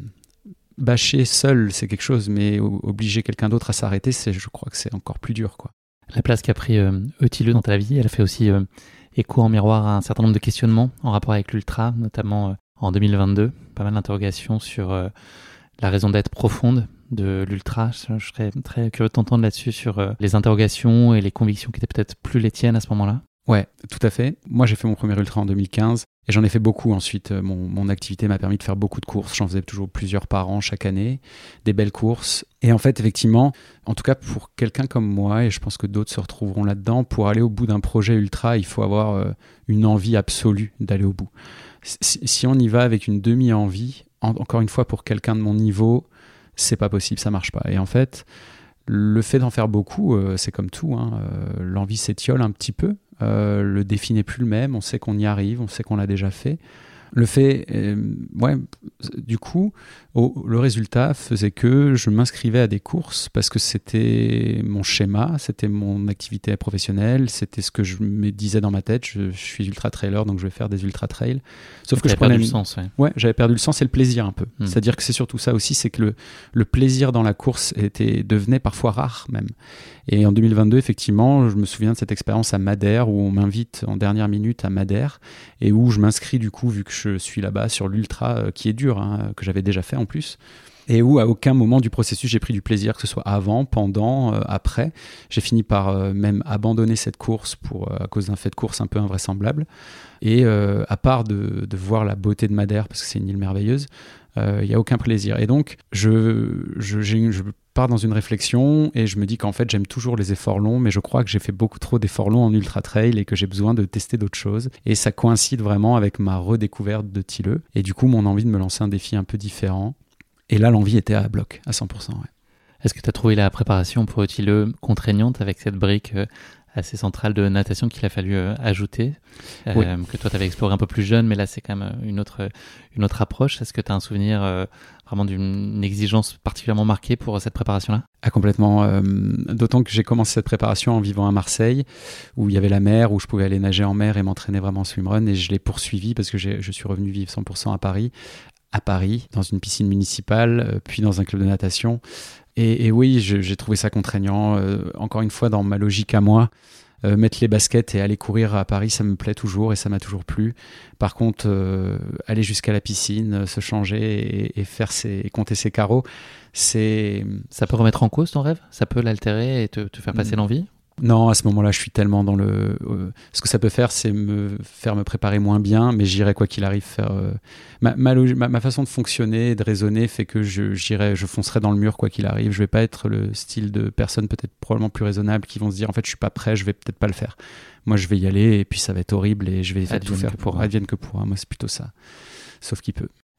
Bâcher seul, c'est quelque chose, mais obliger quelqu'un d'autre à s'arrêter, c'est, je crois que c'est encore plus dur, quoi. La place qu'a pris euh, Eutilleux dans ta vie, elle a fait aussi euh, écho en miroir à un certain nombre de questionnements en rapport avec l'ultra, notamment euh, en deux mille vingt-deux. Pas mal d'interrogations sur euh, la raison d'être profonde de l'ultra. Je, je serais très curieux de t'entendre là-dessus sur euh, les interrogations et les convictions qui étaient peut-être plus les tiennes à ce moment-là. Ouais, tout à fait. Moi, j'ai fait mon premier ultra en deux mille quinze et j'en ai fait beaucoup ensuite. Mon, mon activité m'a permis de faire beaucoup de courses. J'en faisais toujours plusieurs par an chaque année, des belles courses. Et en fait, effectivement, en tout cas pour quelqu'un comme moi, et je pense que d'autres se retrouveront là-dedans, pour aller au bout d'un projet ultra, il faut avoir euh, une envie absolue d'aller au bout. Si, si on y va avec une demi-envie, en, encore une fois, pour quelqu'un de mon niveau, c'est pas possible, ça marche pas. Et en fait, le fait d'en faire beaucoup, euh, c'est comme tout, hein, euh, l'envie s'étiole un petit peu. Euh, le défi n'est plus le même, on sait qu'on y arrive, on sait qu'on l'a déjà fait. Le fait, euh, ouais, du coup, au, le résultat faisait que je m'inscrivais à des courses parce que c'était mon schéma, c'était mon activité professionnelle, c'était ce que je me disais dans ma tête. Je, je suis ultra-trailer, donc je vais faire des ultra-trails. Sauf que je prenais perdu le sens, ouais. Ouais, j'avais perdu le sens et le plaisir un peu. Mmh. C'est-à-dire que c'est surtout ça aussi, c'est que le, le plaisir dans la course était, devenait parfois rare même. Et en deux mille vingt-deux, effectivement, je me souviens de cette expérience à Madère où on m'invite en dernière minute à Madère et où je m'inscris du coup, vu que je suis là-bas sur l'ultra euh, qui est dur, hein, que j'avais déjà fait en plus, et où à aucun moment du processus j'ai pris du plaisir, que ce soit avant, pendant, euh, après. J'ai fini par euh, même abandonner cette course pour, euh, à cause d'un fait de course un peu invraisemblable. Et euh, à part de, de voir la beauté de Madère, parce que c'est une île merveilleuse, il euh, n'y a aucun plaisir. Et donc, je, je, j'ai, je pars dans une réflexion et je me dis qu'en fait, j'aime toujours les efforts longs, mais je crois que j'ai fait beaucoup trop d'efforts longs en ultra-trail et que j'ai besoin de tester d'autres choses. Et ça coïncide vraiment avec ma redécouverte de Eutilleux. Et du coup, mon envie de me lancer un défi un peu différent. Et là, l'envie était à bloc, à cent pour cent. Ouais. Est-ce que tu as trouvé la préparation pour Eutilleux contraignante avec cette brique euh, assez centrale de natation qu'il a fallu euh, ajouter, euh, oui. que toi tu avais exploré un peu plus jeune, mais là c'est quand même une autre, une autre approche. Est-ce que tu as un souvenir euh, vraiment d'une exigence particulièrement marquée pour cette préparation-là ? Ah, complètement. Euh, d'autant que j'ai commencé cette préparation en vivant à Marseille, où il y avait la mer, où je pouvais aller nager en mer et m'entraîner vraiment en swimrun, et je l'ai poursuivi parce que j'ai, je suis revenu vivre cent pour cent à Paris, à Paris, dans une piscine municipale, euh, puis dans un club de natation. Et, et oui, je, j'ai trouvé ça contraignant. Euh, encore une fois, dans ma logique à moi, euh, mettre les baskets et aller courir à Paris, ça me plaît toujours et ça m'a toujours plu. Par contre, euh, aller jusqu'à la piscine, euh, se changer et, et faire ses, et compter ses carreaux, c'est... Ça peut remettre en cause ton rêve ? Ça peut l'altérer et te, te faire passer mmh. l'envie ? Non, à ce moment-là, je suis tellement dans le... Euh, ce que ça peut faire, c'est me faire me préparer moins bien, mais j'irai quoi qu'il arrive faire... Euh, ma, ma, ma, ma façon de fonctionner, de raisonner, fait que je, j'irai, je foncerai dans le mur quoi qu'il arrive. Je vais pas être le style de personne peut-être probablement plus raisonnable qui vont se dire, en fait, je suis pas prêt, je vais peut-être pas le faire. Moi, je vais y aller et puis ça va être horrible et je vais advienne tout faire que pour... pourra. Advienne que pourra. Moi, c'est plutôt ça. Sauf qu'il peut.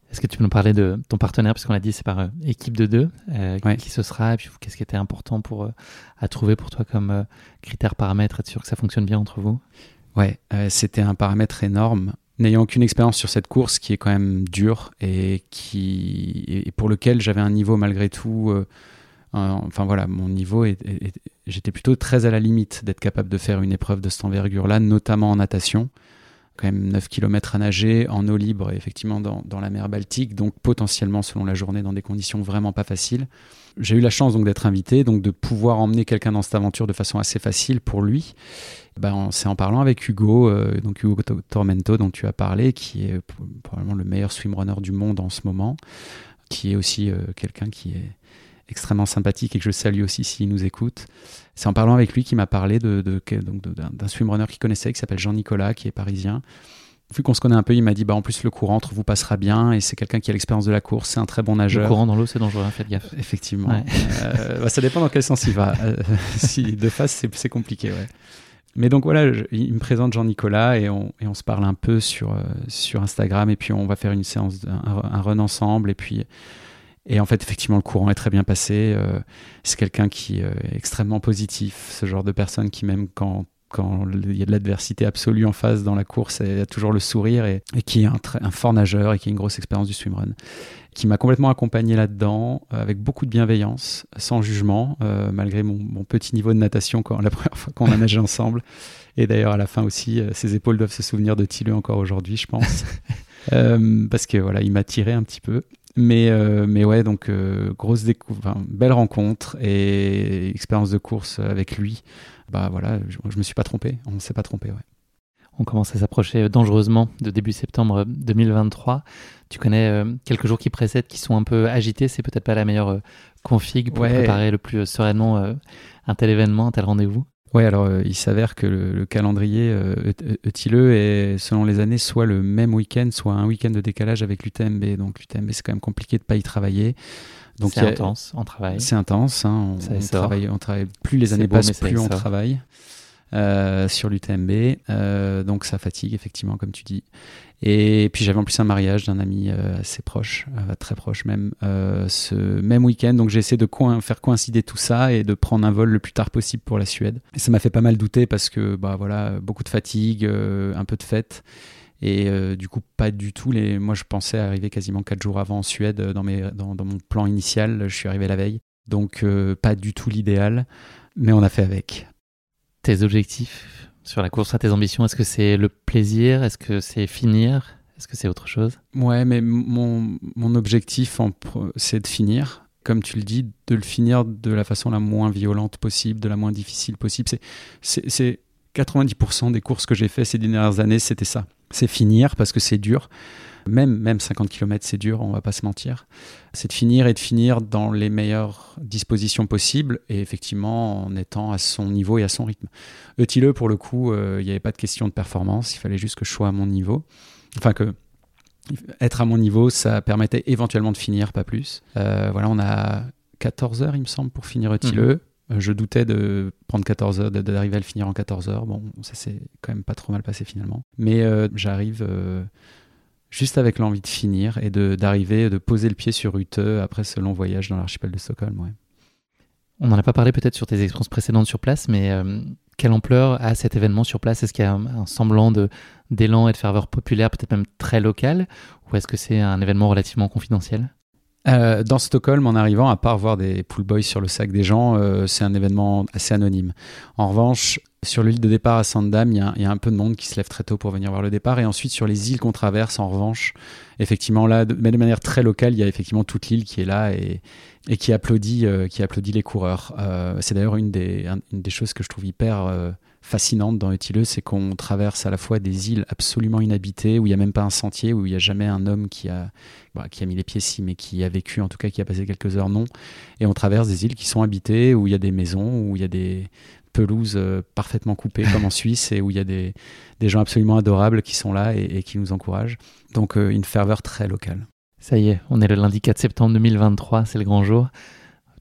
Est-ce que tu peux nous parler de ton partenaire, puisqu'on l'a dit, c'est par euh, équipe de deux, euh, ouais. qui ce sera, et puis qu'est-ce qui était important pour, euh, à trouver pour toi comme euh, critère, paramètre, être sûr que ça fonctionne bien entre vous? Ouais, euh, c'était un paramètre énorme. N'ayant aucune expérience sur cette course qui est quand même dure et, qui, et pour lequel j'avais un niveau malgré tout... Euh, un, enfin voilà, mon niveau, est, est, est, j'étais plutôt très à la limite d'être capable de faire une épreuve de cette envergure-là, notamment en natation. Quand même neuf kilomètres à nager en eau libre, effectivement dans, dans la mer Baltique, donc potentiellement selon la journée dans des conditions vraiment pas faciles. J'ai eu la chance donc d'être invité, donc de pouvoir emmener quelqu'un dans cette aventure de façon assez facile pour lui. Ben, c'est en parlant avec Hugo, euh, donc Hugo Tormento dont tu as parlé, qui est probablement le meilleur swimrunner du monde en ce moment, qui est aussi euh, quelqu'un qui est extrêmement sympathique et que je salue aussi s'il nous écoute. C'est en parlant avec lui qu'il m'a parlé de, de, donc de, d'un, d'un swimrunner qu'il connaissait, qui s'appelle Jean-Nicolas, qui est parisien. Vu qu'on se connaît un peu, il m'a dit bah, en plus le courant entre vous passera bien, et c'est quelqu'un qui a l'expérience de la course, c'est un très bon nageur. Le courant dans l'eau, c'est dangereux, hein, faites gaffe. Effectivement. Ouais. Euh, bah, ça dépend dans quel sens il va. Euh, si de face, c'est, c'est compliqué. Ouais. Mais donc voilà, je, il me présente Jean-Nicolas et on, et on se parle un peu sur, euh, sur Instagram, et puis on va faire une séance, un, un run ensemble, et puis... Et en fait, effectivement, le courant est très bien passé. Euh, c'est quelqu'un qui euh, est extrêmement positif, ce genre de personne qui, même quand, quand il y a de l'adversité absolue en face dans la course, a toujours le sourire, et, et qui est un, très, un fort nageur et qui a une grosse expérience du swimrun, qui m'a complètement accompagné là-dedans, euh, avec beaucoup de bienveillance, sans jugement, euh, malgré mon, mon petit niveau de natation quand, la première fois qu'on a nagé ensemble. Et d'ailleurs, à la fin aussi, euh, ses épaules doivent se souvenir de Thilleux encore aujourd'hui, je pense. euh, parce que voilà, il m'a tiré un petit peu. Mais, euh, mais ouais, donc euh, grosse découverte, enfin, belle rencontre et expérience de course avec lui. Bah voilà, je, je me suis pas trompé, on ne s'est pas trompé, ouais. On commence à s'approcher dangereusement de début septembre deux mille vingt-trois. Tu connais euh, quelques jours qui précèdent, qui sont un peu agités. C'est peut-être pas la meilleure euh, config pour ouais. préparer le plus sereinement euh, un tel événement, un tel rendez-vous. Oui, alors euh, il s'avère que le, le calendrier euh, Eutileux est, selon les années, soit le même week-end, soit un week-end de décalage avec l'U T M B. Donc l'U T M B, c'est quand même compliqué de ne pas y travailler. Donc, c'est a, intense, on travaille. C'est intense, hein, on, on, travaille, on travaille. Plus les années beau, passent, plus on travaille euh, sur l'U T M B. Euh, donc ça fatigue, effectivement, comme tu dis. Et puis j'avais en plus un mariage d'un ami euh, assez proche, euh, très proche même, euh, ce même week-end. Donc j'ai essayé de co- faire coïncider tout ça et de prendre un vol le plus tard possible pour la Suède. Et ça m'a fait pas mal douter parce que bah voilà, beaucoup de fatigue, euh, un peu de fête. Et euh, du coup, pas du tout. Les... Moi, je pensais arriver quasiment quatre jours avant en Suède dans, mes... dans, dans mon plan initial. Je suis arrivé la veille. Donc euh, pas du tout l'idéal, mais on a fait avec. Tes objectifs sur la course, à tes ambitions, est-ce que c'est le plaisir? Est-ce que c'est finir? Est-ce que c'est autre chose? Ouais, mais mon, mon objectif, en, c'est de finir. Comme tu le dis, de le finir de la façon la moins violente possible, de la moins difficile possible. C'est, c'est, c'est quatre-vingt-dix pour cent des courses que j'ai fait ces dernières années, c'était ça. C'est finir parce que c'est dur. Même, même cinquante kilomètres, c'est dur, on va pas se mentir. C'est de finir et de finir dans les meilleures dispositions possibles et effectivement en étant à son niveau et à son rythme. Eutileux, pour le coup, il euh, n'y avait pas de question de performance, il fallait juste que je sois à mon niveau. Enfin, que être à mon niveau, ça permettait éventuellement de finir, pas plus. Euh, voilà, on a quatorze heures, il me semble, pour finir Eutileux. Mmh. Je doutais de prendre quatorze heures, d'arriver à le finir en quatorze heures. Bon, ça s'est quand même pas trop mal passé finalement. Mais euh, j'arrive... Euh, juste avec l'envie de finir et de, d'arriver, de poser le pied sur Utö après ce long voyage dans l'archipel de Stockholm. Ouais. On n'en a pas parlé peut-être sur tes expériences précédentes sur place, mais euh, quelle ampleur a cet événement sur place? Est-ce qu'il y a un, un semblant de, d'élan et de ferveur populaire, peut-être même très local, ou est-ce que c'est un événement relativement confidentiel? Euh, dans Stockholm, en arrivant, à part voir des pool boys sur le sac des gens, euh, c'est un événement assez anonyme. En revanche, sur l'île de départ à Sandam, il y, y a un peu de monde qui se lève très tôt pour venir voir le départ. Et ensuite, sur les îles qu'on traverse, en revanche, effectivement, là, de, de manière très locale, il y a effectivement toute l'île qui est là et, et qui applaudit, euh, qui applaudit les coureurs. Euh, c'est d'ailleurs une des, un, une des choses que je trouve hyper euh, fascinante dans Eutileux, c'est qu'on traverse à la fois des îles absolument inhabitées, où il n'y a même pas un sentier, où il n'y a jamais un homme qui a, bah, qui a mis les pieds ici, mais qui a vécu, en tout cas, qui a passé quelques heures, non. Et on traverse des îles qui sont habitées, où il y a des maisons, où il y a des pelouses euh, parfaitement coupées, comme en Suisse, et où il y a des, des gens absolument adorables qui sont là et, et qui nous encouragent. Donc, euh, une ferveur très locale. Ça y est, on est le lundi quatre septembre deux mille vingt-trois, c'est le grand jour.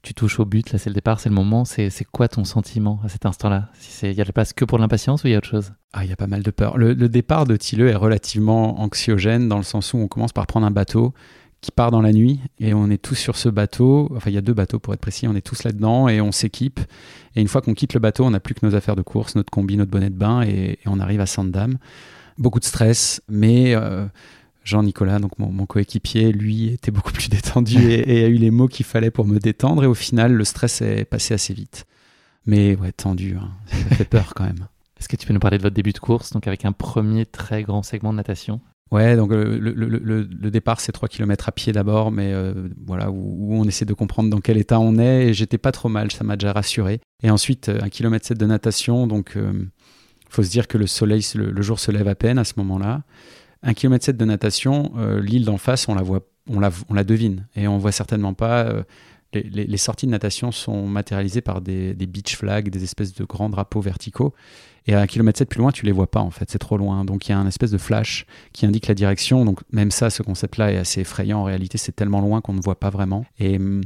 tu touches au but, là c'est le départ, c'est le moment, c'est, c'est quoi ton sentiment à cet instant-là? Il y a de la place que pour l'impatience ou il y a autre chose? Ah, il y a pas mal de peur. Le, le départ de Tilleux est relativement anxiogène dans le sens où on commence par prendre un bateau qui part dans la nuit et on est tous sur ce bateau, enfin il y a deux bateaux pour être précis, on est tous là-dedans et on s'équipe et une fois qu'on quitte le bateau, on n'a plus que nos affaires de course, notre combi, notre bonnet de bain et, et on arrive à Zaandam. Beaucoup de stress, mais euh, Jean-Nicolas, donc mon, mon coéquipier, lui était beaucoup plus détendu et, et a eu les mots qu'il fallait pour me détendre et au final le stress est passé assez vite. Mais ouais, tendu, hein. Ça fait peur quand même. Est-ce que tu peux nous parler de votre début de course, donc avec un premier très grand segment de natation? Ouais, donc le, le, le, le, le départ, c'est trois kilomètres à pied d'abord, mais euh, voilà, où, où on essaie de comprendre dans quel état on est, et j'étais pas trop mal, ça m'a déjà rassuré. Et ensuite, un kilomètre sept de natation, donc il euh, faut se dire que le soleil, le, le jour se lève à peine à ce moment-là. Un kilomètre sept de natation, euh, l'île d'en face, on la voit, on la, on la devine, et on voit certainement pas... Euh, les, les, les sorties de natation sont matérialisées par des, des beach flags, des espèces de grands drapeaux verticaux. Et à un kilomètre sept plus loin, tu les vois pas en fait, c'est trop loin. Donc il y a un espèce de flash qui indique la direction. Donc même ça, ce concept-là est assez effrayant. En réalité, c'est tellement loin qu'on ne voit pas vraiment. Et hum,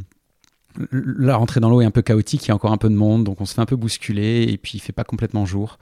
la rentrée dans l'eau est un peu chaotique, il y a encore un peu de monde, donc on se fait un peu bousculer et puis il fait pas complètement jour.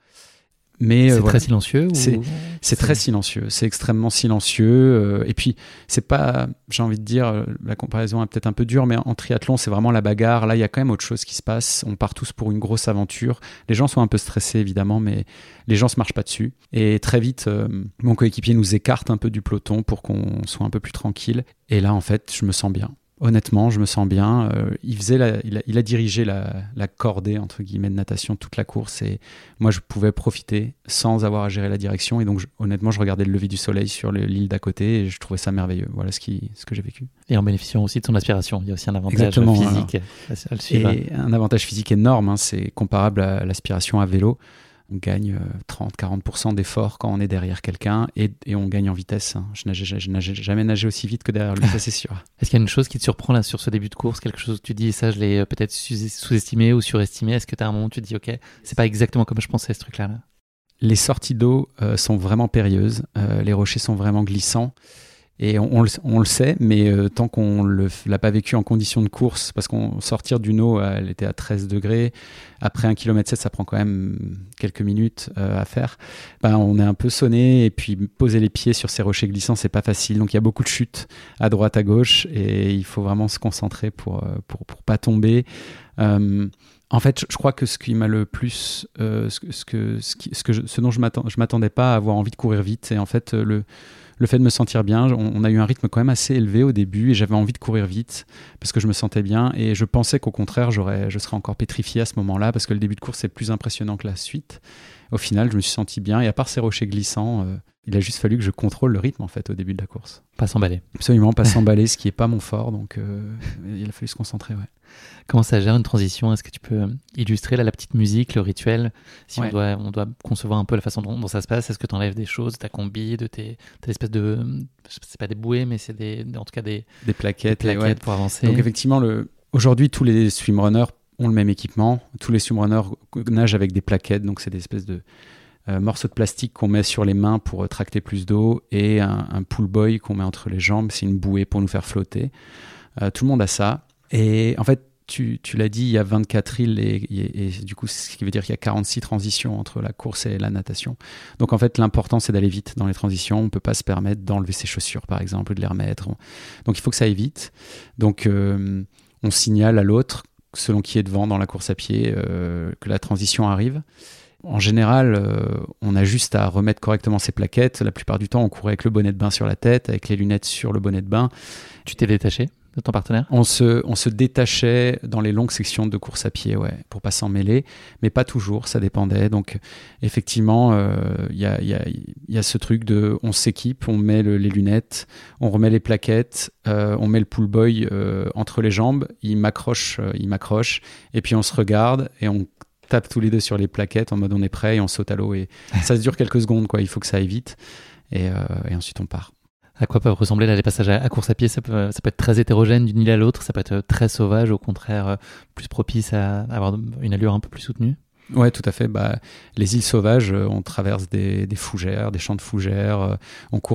Mais c'est euh, voilà. Très silencieux ou... c'est, c'est, c'est très silencieux, c'est extrêmement silencieux. Euh, et puis, c'est pas, j'ai envie de dire, la comparaison est peut-être un peu dure, mais en triathlon, c'est vraiment la bagarre. Là, il y a quand même autre chose qui se passe. On part tous pour une grosse aventure. Les gens sont un peu stressés, évidemment, mais les gens se marchent pas dessus. Et très vite, euh, mon coéquipier nous écarte un peu du peloton pour qu'on soit un peu plus tranquille. Et là, en fait, je me sens bien. Honnêtement, je me sens bien. Euh, il, faisait la, il, a, il a dirigé la, la cordée, entre guillemets, de natation toute la course. Et moi, je pouvais profiter sans avoir à gérer la direction. Et donc, je, honnêtement, je regardais le lever du soleil sur le, l'île d'à côté et je trouvais ça merveilleux. Voilà ce, qui, ce que j'ai vécu. Et en bénéficiant aussi de son aspiration. Il y a aussi un avantage Exactement, physique à, à le suivre. Et un avantage physique énorme. Hein, c'est comparable à l'aspiration à vélo. On gagne trente à quarante pour cent d'effort quand on est derrière quelqu'un et, et on gagne en vitesse. Je n'ai, je n'ai jamais nagé aussi vite que derrière lui, ça c'est sûr. Est-ce qu'il y a une chose qui te surprend là sur ce début de course, quelque chose que tu dis, et ça je l'ai peut-être sous-estimé ou surestimé? Est-ce que tu as un moment où tu te dis, ok, c'est pas exactement comme je pensais ce truc-là là? Les sorties d'eau euh, sont vraiment périlleuses, euh, les rochers sont vraiment glissants. Et on, on, le, on le sait, mais euh, tant qu'on ne l'a pas vécu en conditions de course, parce qu'on sortir d'une eau, elle était à treize degrés, après un kilomètre sept, ça prend quand même quelques minutes euh, à faire, ben, on est un peu sonné, et puis poser les pieds sur ces rochers glissants, c'est pas facile. Donc il y a beaucoup de chutes à droite, à gauche, et il faut vraiment se concentrer pour euh, pour, pour pas tomber. Euh, En fait, je crois que ce qui m'a le plus, euh, ce, ce, que, ce, qui, ce, que je, ce dont je m'attend, je m'attendais pas à avoir envie de courir vite, et en fait, le, le fait de me sentir bien, on, on a eu un rythme quand même assez élevé au début, et j'avais envie de courir vite parce que je me sentais bien, et je pensais qu'au contraire, j'aurais, je serais encore pétrifié à ce moment-là parce que le début de course est plus impressionnant que la suite. Au final, je me suis senti bien, et à part ces rochers glissants, euh, il a juste fallu que je contrôle le rythme en fait au début de la course. Pas s'emballer. Absolument, pas s'emballer, ce qui n'est pas mon fort, donc euh, il a fallu se concentrer, ouais. Comment ça gère une transition? Est-ce que tu peux illustrer là, la petite musique, le rituel? Si ouais. on, doit, on doit concevoir un peu la façon dont, dont ça se passe, est-ce que tu enlèves des choses, ta combi, de tes, tes espèces de... C'est pas des bouées, mais c'est des, en tout cas des... Des plaquettes. Des plaquettes ouais. pour avancer. Donc effectivement, le... aujourd'hui, tous les swimrunners ont le même équipement. Tous les swimrunners nagent avec des plaquettes, donc c'est des espèces de... Euh, morceaux de plastique qu'on met sur les mains pour euh, tracter plus d'eau, et un, un pull buoy qu'on met entre les jambes, c'est une bouée pour nous faire flotter. Euh, tout le monde a ça. Et en fait, tu, tu l'as dit, il y a vingt-quatre îles et, et, et du coup, ce qui veut dire qu'il y a quarante-six transitions entre la course et la natation. Donc en fait, l'important, c'est d'aller vite dans les transitions. On ne peut pas se permettre d'enlever ses chaussures, par exemple, ou de les remettre. Donc il faut que ça aille vite. Donc euh, on signale à l'autre, selon qui est devant dans la course à pied, euh, que la transition arrive. En général, euh, on a juste à remettre correctement ses plaquettes. La plupart du temps, on courait avec le bonnet de bain sur la tête, avec les lunettes sur le bonnet de bain. Tu t'es détaché de ton partenaire? On se, on se détachait dans les longues sections de course à pied, ouais, pour pas s'en mêler, mais pas toujours, ça dépendait. Donc, effectivement, il euh, y, a, y, a, y a ce truc de, on s'équipe, on met le, les lunettes, on remet les plaquettes, euh, on met le pull buoy euh, entre les jambes, il m'accroche, euh, il m'accroche, et puis on se regarde et on tape tous les deux sur les plaquettes en mode on est prêt et on saute à l'eau, et ça se dure quelques secondes, quoi. Il faut que ça aille vite, et, euh, et ensuite on part. À quoi peuvent ressembler là, les passages à, à course à pied? Ça peut, ça peut être très hétérogène d'une île à l'autre, ça peut être très sauvage, au contraire plus propice à avoir une allure un peu plus soutenue. Ouais, tout à fait. Bah, les îles sauvages, on traverse des, des fougères, des champs de fougères, on court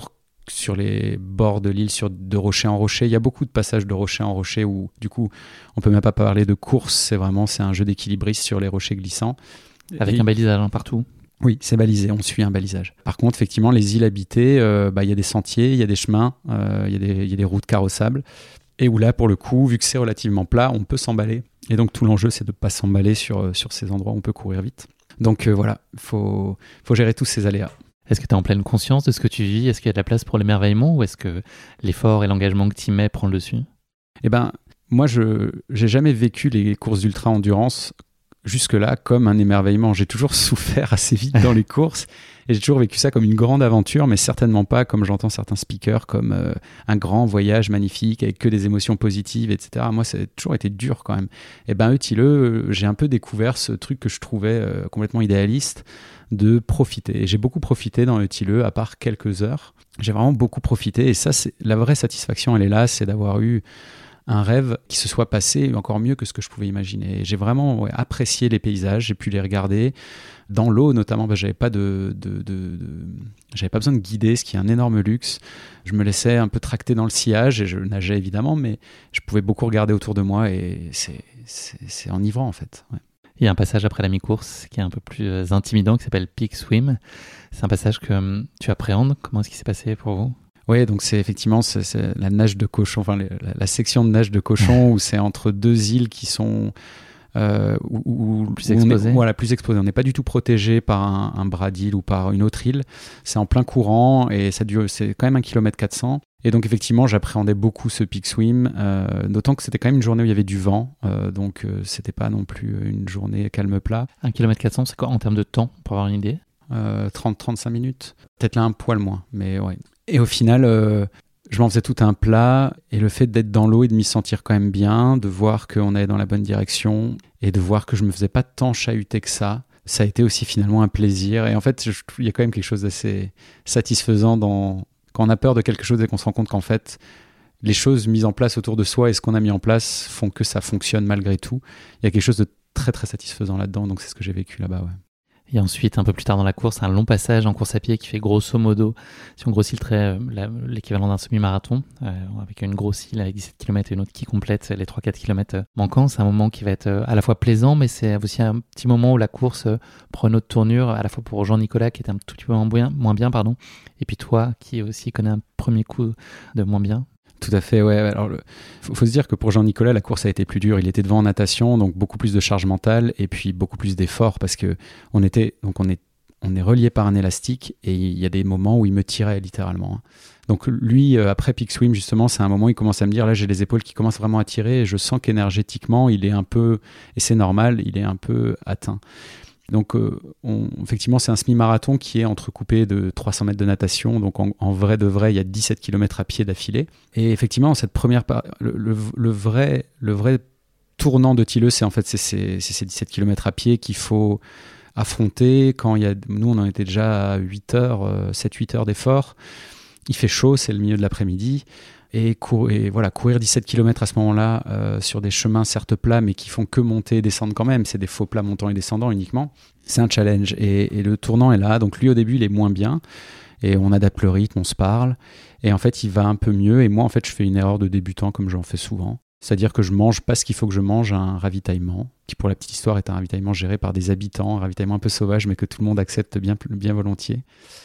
sur les bords de l'île, sur de rocher en rocher. Il y a beaucoup de passages de rocher en rocher où, du coup, on peut même pas parler de course. C'est vraiment c'est un jeu d'équilibriste sur les rochers glissants. Avec Et, un balisage hein, partout. Oui, c'est balisé, on suit un balisage. Par contre, effectivement, les îles habitées, euh, bah, y a des sentiers, il y a des chemins, il euh, y, y a des routes carrossables. Et où là, pour le coup, vu que c'est relativement plat, on peut s'emballer. Et donc, tout l'enjeu, c'est de ne pas s'emballer sur, sur ces endroits où on peut courir vite. Donc euh, voilà, il faut, faut gérer tous ces aléas. Est-ce que tu es en pleine conscience de ce que tu vis ? Est-ce qu'il y a de la place pour l'émerveillement ou est-ce que l'effort et l'engagement que tu y mets prend le dessus ? Eh ben, moi, je n'ai jamais vécu les courses d'ultra-endurance jusque-là comme un émerveillement. J'ai toujours souffert assez vite dans les courses et j'ai toujours vécu ça comme une grande aventure, mais certainement pas, comme j'entends certains speakers, comme euh, un grand voyage magnifique avec que des émotions positives, et cetera. Moi, ça a toujours été dur quand même. Et ben, Eutileux, j'ai un peu découvert ce truc que je trouvais euh, complètement idéaliste, de profiter. Et j'ai beaucoup profité dans Eutileux, à part quelques heures. J'ai vraiment beaucoup profité et ça, c'est la vraie satisfaction, elle est là, c'est d'avoir eu un rêve qui se soit passé encore mieux que ce que je pouvais imaginer. Et j'ai vraiment ouais, apprécié les paysages, j'ai pu les regarder. Dans l'eau notamment, bah, j'avais pas de, de, de, de... j'avais pas besoin de guider, ce qui est un énorme luxe. Je me laissais un peu tracter dans le sillage et je nageais évidemment, mais je pouvais beaucoup regarder autour de moi et c'est, c'est, c'est enivrant en fait. Ouais. Il y a un passage après la mi-course qui est un peu plus intimidant, qui s'appelle Peak Swim. C'est un passage que um, tu appréhendes. Comment est-ce qu'il s'est passé pour vous ? Oui, donc c'est effectivement c'est, c'est la nage de cochon, enfin la, la section de nage de cochon où c'est entre deux îles qui sont euh, où, plus où exposées. On est, voilà, plus exposées. On n'est pas du tout protégé par un, un bras d'île ou par une autre île. C'est en plein courant et ça dure, c'est quand même un kilomètre quatre cents. Et donc effectivement, j'appréhendais beaucoup ce peak swim, euh, d'autant que c'était quand même une journée où il y avait du vent, euh, donc euh, c'était pas non plus une journée calme plat. un kilomètre quatre cents, c'est quoi en termes de temps, pour avoir une idée ? euh, trente à trente-cinq minutes, peut-être là un poil moins, mais ouais. Et au final, euh, je m'en faisais tout un plat, et le fait d'être dans l'eau et de m'y sentir quand même bien, de voir qu'on allait dans la bonne direction, et de voir que je me faisais pas tant chahuter que ça, ça a été aussi finalement un plaisir. Et en fait, je, il y a quand même quelque chose d'assez satisfaisant dans... Quand on a peur de quelque chose et qu'on se rend compte qu'en fait, les choses mises en place autour de soi et ce qu'on a mis en place font que ça fonctionne malgré tout. Il y a quelque chose de très très satisfaisant là-dedans, donc c'est ce que j'ai vécu là-bas, ouais. Et ensuite, un peu plus tard dans la course, un long passage en course à pied qui fait grosso modo, si on grossit le trait, la, l'équivalent d'un semi-marathon, euh, avec une grosse île avec dix-sept kilomètres et une autre qui complète les trois à quatre kilomètres manquants. C'est un moment qui va être à la fois plaisant, mais c'est aussi un petit moment où la course prend une autre tournure, à la fois pour Jean-Nicolas qui est un tout petit peu moins bien, moins bien pardon, et puis toi qui aussi connais un premier coup de moins bien. Tout à fait, ouais. Alors, il faut, faut se dire que pour Jean-Nicolas, la course a été plus dure. Il était devant en natation, donc beaucoup plus de charge mentale et puis beaucoup plus d'efforts parce que on était, donc on est, on est relié par un élastique et il y a des moments où il me tirait littéralement. Donc lui, après Peak Swim, justement, c'est un moment où il commence à me dire, là, j'ai les épaules qui commencent vraiment à tirer et je sens qu'énergétiquement, il est un peu, et c'est normal, il est un peu atteint. Donc, euh, on, effectivement, c'est un semi-marathon qui est entrecoupé de trois cents mètres de natation. Donc, en, en vrai de vrai, il y a dix-sept kilomètres à pied d'affilée. Et effectivement, cette première par... le, le, le, vrai, le vrai tournant de Tileux, c'est en fait c'est, c'est, c'est ces dix-sept kilomètres à pied qu'il faut affronter. Quand il y a... Nous, on en était déjà à huit heures, euh, sept à huit heures d'effort. Il fait chaud, c'est le milieu de l'après-midi. Et, cour- et voilà, courir dix-sept kilomètres à ce moment-là euh, sur des chemins certes plats mais qui font que monter et descendre quand même, c'est des faux plats montants et descendants uniquement, c'est un challenge et, et le tournant est là. Donc lui au début il est moins bien et on adapte le rythme, on se parle et en fait il va un peu mieux et moi en fait je fais une erreur de débutant comme j'en fais souvent, c'est-à-dire que je mange pas ce qu'il faut que je mange à un ravitaillement qui pour la petite histoire est un ravitaillement géré par des habitants, un ravitaillement un peu sauvage mais que tout le monde accepte bien, bien volontiers.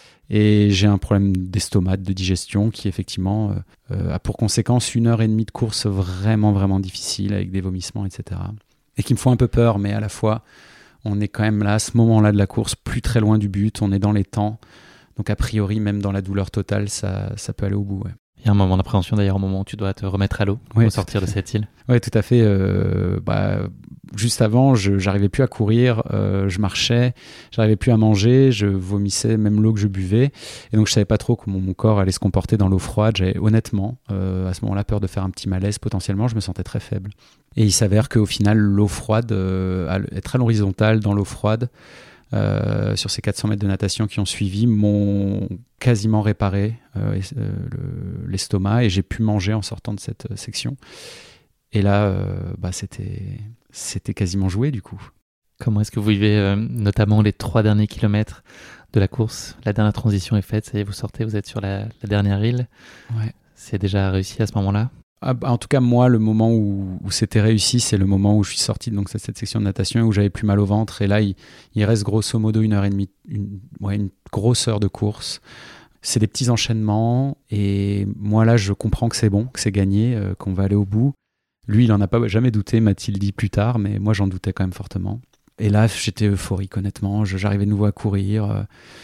Et j'ai un problème d'estomac, de digestion qui effectivement euh, a pour conséquence une heure et demie de course vraiment vraiment difficile avec des vomissements, et cetera. Et qui me font un peu peur, mais à la fois on est quand même là, à ce moment-là de la course, plus très loin du but, on est dans les temps. Donc a priori, même dans la douleur totale, ça, ça peut aller au bout. Ouais. Il y a un moment d'appréhension d'ailleurs au moment où tu dois te remettre à l'eau ouais, pour sortir de cette île. Oui, tout à fait. Euh, bah, juste avant, je n'arrivais plus à courir, euh, je marchais, j'arrivais plus à manger, je vomissais même l'eau que je buvais. Et donc, je ne savais pas trop comment mon corps allait se comporter dans l'eau froide. J'avais honnêtement, euh, à ce moment-là, peur de faire un petit malaise potentiellement. Je me sentais très faible. Et il s'avère qu'au final, l'eau froide, euh, être à l'horizontale dans l'eau froide, Euh, sur ces quatre cents mètres de natation qui ont suivi, m'ont quasiment réparé euh, euh, le, l'estomac et j'ai pu manger en sortant de cette euh, section. Et là, euh, bah, c'était, c'était quasiment joué du coup. Comment est-ce que vous vivez euh, notamment les trois derniers kilomètres de la course. La dernière transition est faite, ça y est, vous sortez, vous êtes sur la, la dernière île. Ouais. C'est déjà réussi à ce moment-là? Ah, bah, en tout cas, moi, le moment où, où c'était réussi, c'est le moment où je suis sorti de donc, cette section de natation et où j'avais plus mal au ventre. Et là, il, il reste grosso modo une heure et demie, une, ouais, une grosse heure de course. C'est des petits enchaînements. Et moi, là, je comprends que c'est bon, que c'est gagné, euh, qu'on va aller au bout. Lui, il en a pas jamais douté, m'a-t-il dit plus tard, mais moi, j'en doutais quand même fortement. Et là, j'étais euphorique, honnêtement. Je, j'arrivais de nouveau à courir. Euh,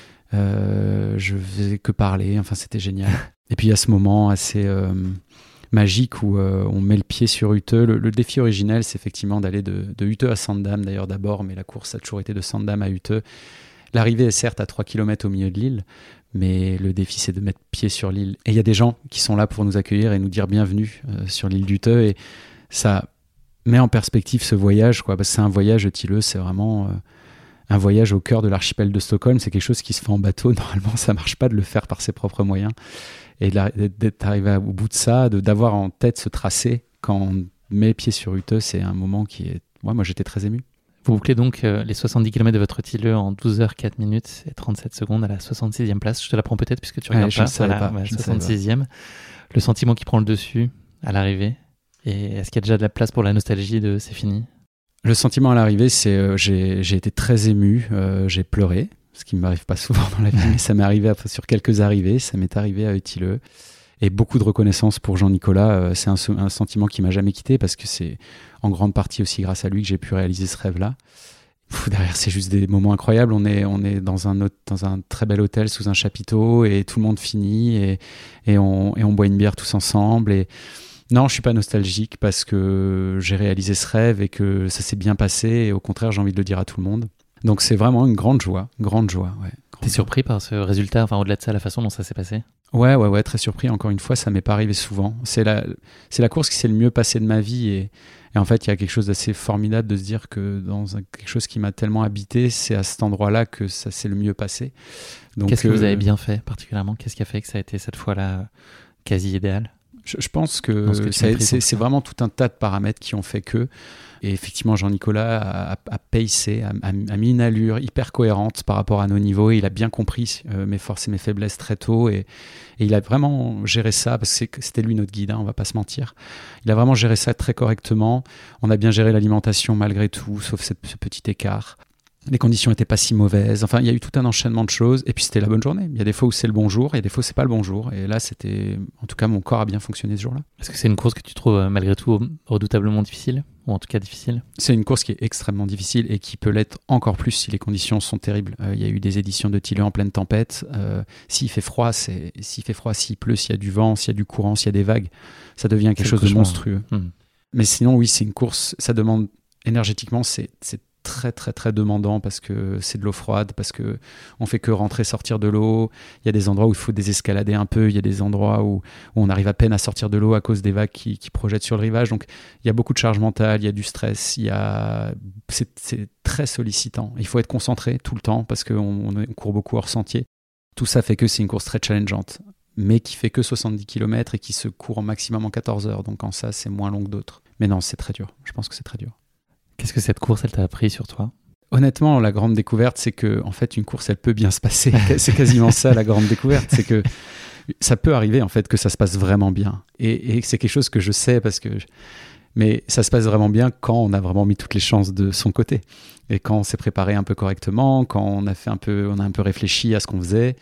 euh, je faisais que parler. Enfin, c'était génial. Et puis, il y a ce moment assez euh, magique où euh, on met le pied sur Utø. Le, le défi originel, c'est effectivement d'aller de, de Utø à Sandam, d'ailleurs, d'abord. Mais la course a toujours été de Sandam à Utø. L'arrivée est certes à trois kilomètres au milieu de l'île, mais le défi, c'est de mettre pied sur l'île. Et il y a des gens qui sont là pour nous accueillir et nous dire bienvenue euh, sur l'île d'Utø. Et ça met en perspective ce voyage, quoi, parce que c'est un voyage Utø, c'est vraiment euh, un voyage au cœur de l'archipel de Stockholm. C'est quelque chose qui se fait en bateau. Normalement, ça marche pas de le faire par ses propres moyens. Et d'être arrivé au bout de ça, de, d'avoir en tête ce tracé quand on met pied sur Utø, c'est un moment qui est... Ouais, moi, j'étais très ému. Vous bouclez donc euh, les soixante-dix kilomètres de votre Utø en douze heures quatre minutes et trente-sept secondes à la soixante-sixième place. Je te la prends peut-être puisque tu regardes ouais, je pas. Ne savais voilà, pas. ouais, Je soixante-sixième. Le sentiment qui prend le dessus à l'arrivée. Et est-ce qu'il y a déjà de la place pour la nostalgie de c'est fini? Le sentiment à l'arrivée, c'est euh, j'ai, j'ai été très ému, euh, j'ai pleuré, ce qui ne m'arrive pas souvent dans la vie, mais ça m'est arrivé après, sur quelques arrivées, ça m'est arrivé à Utø. Et beaucoup de reconnaissance pour Jean-Nicolas. Euh, c'est un, un sentiment qui m'a jamais quitté parce que c'est en grande partie aussi grâce à lui que j'ai pu réaliser ce rêve-là. Pff, derrière, c'est juste des moments incroyables. On est, on est dans, un, dans un très bel hôtel sous un chapiteau et tout le monde finit et, et, on, et on boit une bière tous ensemble. Et non, je suis pas nostalgique parce que j'ai réalisé ce rêve et que ça s'est bien passé. Et au contraire, j'ai envie de le dire à tout le monde. Donc c'est vraiment une grande joie, grande joie. Ouais, grande T'es joie. surpris par ce résultat, enfin au-delà de ça, la façon dont ça s'est passé? Ouais, ouais, ouais, très surpris. Encore une fois, ça m'est pas arrivé souvent. C'est la, c'est la course qui s'est le mieux passée de ma vie. Et, et en fait, il y a quelque chose d'assez formidable de se dire que dans un, quelque chose qui m'a tellement habité, c'est à cet endroit-là que ça s'est le mieux passé. Donc, qu'est-ce que euh, vous avez bien fait particulièrement? Qu'est-ce qui a fait que ça a été cette fois-là quasi idéal? Je, je pense que, que ça, maîtrises, c'est, c'est vraiment tout un tas de paramètres qui ont fait que. Et effectivement, Jean-Nicolas a, a, a pacé, a, a, a mis une allure hyper cohérente par rapport à nos niveaux. Et il a bien compris euh, mes forces et mes faiblesses très tôt. Et, et il a vraiment géré ça, parce que c'était lui notre guide, hein, on ne va pas se mentir. Il a vraiment géré ça très correctement. On a bien géré l'alimentation malgré tout, sauf cette, ce petit écart. Les conditions n'étaient pas si mauvaises. Enfin, il y a eu tout un enchaînement de choses. Et puis, c'était la bonne journée. Il y a des fois où c'est le bon jour, il y a des fois où c'est pas le bon jour. Et là, c'était... En tout cas, mon corps a bien fonctionné ce jour-là. Est-ce que c'est une course que tu trouves malgré tout redoutablement difficile? Ou en tout cas difficile? C'est une course qui est extrêmement difficile et qui peut l'être encore plus si les conditions sont terribles. Euh, il y a eu des éditions de Utø en pleine tempête. Euh, s'il fait froid, c'est... s'il fait froid, s'il pleut, s'il y a du vent, s'il y a du courant, s'il y a des vagues, ça devient quelque chose de monstrueux. Mmh. Mais sinon, oui, c'est une course... Ça demande... Énergétiquement, c'est... c'est très très très demandant parce que c'est de l'eau froide, parce que on fait que rentrer sortir de l'eau. Il y a des endroits où il faut désescalader un peu, il y a des endroits où, où on arrive à peine à sortir de l'eau à cause des vagues qui, qui projettent sur le rivage. Donc il y a beaucoup de charge mentale, il y a du stress, il y a... c'est, c'est très sollicitant. Il faut être concentré tout le temps parce qu'on on court beaucoup hors sentier. Tout ça fait que c'est une course très challengeante, mais qui fait que soixante-dix kilomètres et qui se court en maximum en quatorze heures. Donc en ça, c'est moins long que d'autres. Mais non, c'est très dur. Je pense que c'est très dur. Qu'est-ce que cette course, elle t'a appris sur toi? Honnêtement, la grande découverte, c'est que en fait, une course, elle peut bien se passer. C'est quasiment ça, la grande découverte. C'est que ça peut arriver, en fait, que ça se passe vraiment bien. Et, et c'est quelque chose que je sais parce que... Je... Mais ça se passe vraiment bien quand on a vraiment mis toutes les chances de son côté. Et quand on s'est préparé un peu correctement, quand on a, fait un peu, on a un peu réfléchi à ce qu'on faisait.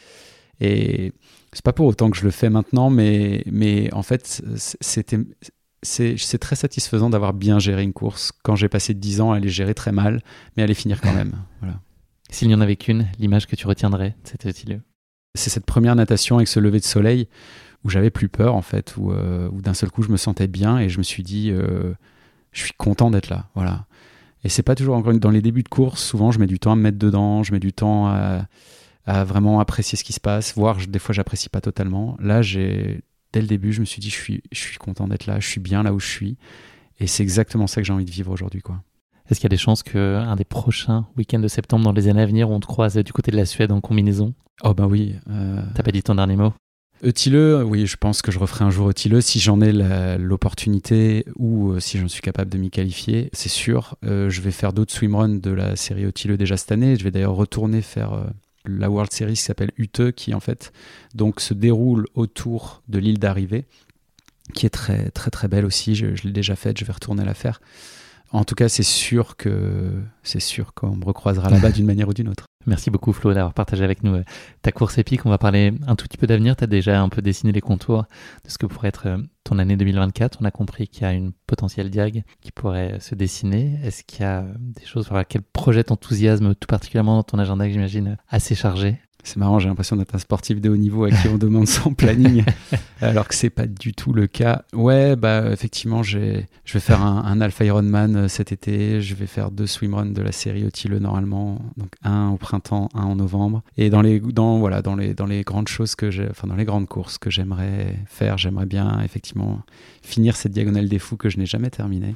Et c'est pas pour autant que je le fais maintenant, mais, mais en fait, c'était... C'est, c'est très satisfaisant d'avoir bien géré une course. Quand j'ai passé dix ans à les gérer très mal, mais à les finir quand même. Voilà. S'il n'y en avait qu'une, l'image que tu retiendrais, c'était Utø? C'est cette première natation avec ce lever de soleil où j'avais plus peur en fait, où, euh, où d'un seul coup je me sentais bien et je me suis dit euh, je suis content d'être là. Voilà. Et c'est pas toujours, encore dans les débuts de course, souvent je mets du temps à me mettre dedans, je mets du temps à, à vraiment apprécier ce qui se passe, voire des fois j'apprécie pas totalement. Là, j'ai dès le début, je me suis dit, je suis, je suis content d'être là, je suis bien là où je suis. Et c'est exactement ça que j'ai envie de vivre aujourd'hui, quoi. Est-ce qu'il y a des chances qu'un des prochains week-ends de septembre dans les années à venir, on te croise du côté de la Suède en combinaison? Oh ben oui. Euh... T'as pas dit ton dernier mot? Utø, oui, je pense que je referai un jour Utø si j'en ai la, l'opportunité ou euh, si j'en suis capable de m'y qualifier, c'est sûr. Euh, je vais faire d'autres swimruns de la série Utø déjà cette année. Je vais d'ailleurs retourner faire... Euh, la World Series qui s'appelle U T E, qui en fait donc se déroule autour de l'île d'arrivée, qui est très très très belle aussi. Je, je l'ai déjà faite, je vais retourner la faire. En tout cas, c'est sûr que c'est sûr qu'on me recroisera là-bas d'une manière ou d'une autre. Merci beaucoup Flo d'avoir partagé avec nous ta course épique. On va parler un tout petit peu d'avenir. Tu as déjà un peu dessiné les contours de ce que pourrait être ton année deux mille vingt-quatre. On a compris qu'il y a une potentielle diag qui pourrait se dessiner. Est-ce qu'il y a des choses, voilà, quel projet t'enthousiasme tout particulièrement dans ton agenda que j'imagine assez chargé? C'est marrant, j'ai l'impression d'être un sportif de haut niveau à qui on demande son planning, alors que c'est pas du tout le cas. Ouais, bah effectivement, j'ai, je vais faire un, un Alpha Ironman cet été. Je vais faire deux swimruns de la série Otile normalement, donc un au printemps, un en novembre. Et dans les, dans voilà, dans les, dans les grandes choses que j'ai, enfin dans les grandes courses que j'aimerais faire, j'aimerais bien effectivement finir cette diagonale des fous que je n'ai jamais terminée.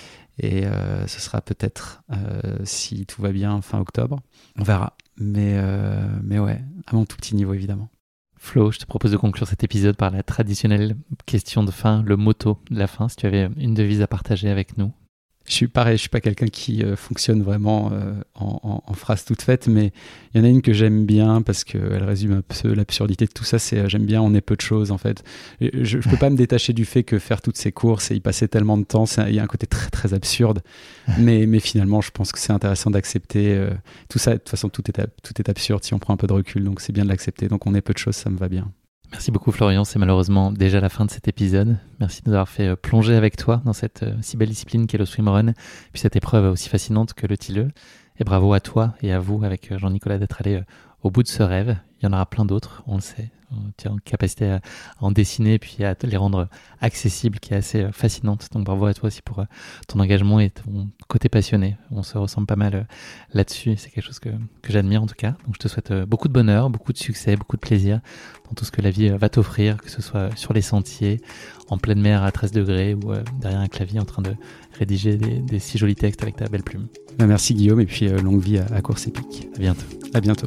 Et euh, ce sera peut-être, euh, si tout va bien, fin octobre. On verra. Mais, euh, mais ouais, à mon tout petit niveau, évidemment. Flo, je te propose de conclure cet épisode par la traditionnelle question de fin, le motto de la fin, si tu avais une devise à partager avec nous. Je suis pareil, je suis pas quelqu'un qui euh, fonctionne vraiment euh, en, en, en phrase toute faite, mais il y en a une que j'aime bien parce qu'elle résume un peu l'absurdité de tout ça. C'est euh, j'aime bien, on est peu de choses en fait. Je, je peux pas me détacher du fait que faire toutes ces courses et y passer tellement de temps, il y a un côté très très absurde. mais, mais finalement, je pense que c'est intéressant d'accepter euh, tout ça. De toute façon, tout est, tout est absurde si on prend un peu de recul, donc c'est bien de l'accepter. Donc on est peu de choses, ça me va bien. Merci beaucoup Florian, c'est malheureusement déjà la fin de cet épisode. Merci de nous avoir fait plonger avec toi dans cette euh, si belle discipline qu'est le swimrun, puis cette épreuve aussi fascinante que le Tilleux. Et bravo à toi et à vous avec Jean-Nicolas d'être allé euh, au bout de ce rêve. Il y en aura plein d'autres, on le sait. Tu as une capacité à, à en dessiner puis à les rendre accessibles qui est assez euh, fascinante. Donc bravo à toi aussi pour euh, ton engagement et ton côté passionné. On se ressemble pas mal euh, là-dessus. C'est quelque chose que, que j'admire en tout cas. Donc je te souhaite euh, beaucoup de bonheur, beaucoup de succès, beaucoup de plaisir dans tout ce que la vie euh, va t'offrir, que ce soit sur les sentiers, en pleine mer à treize degrés ou euh, derrière un clavier en train de rédiger des, des si jolis textes avec ta belle plume. Ben merci Guillaume et puis euh, longue vie à, à Course Épique. À bientôt. À bientôt.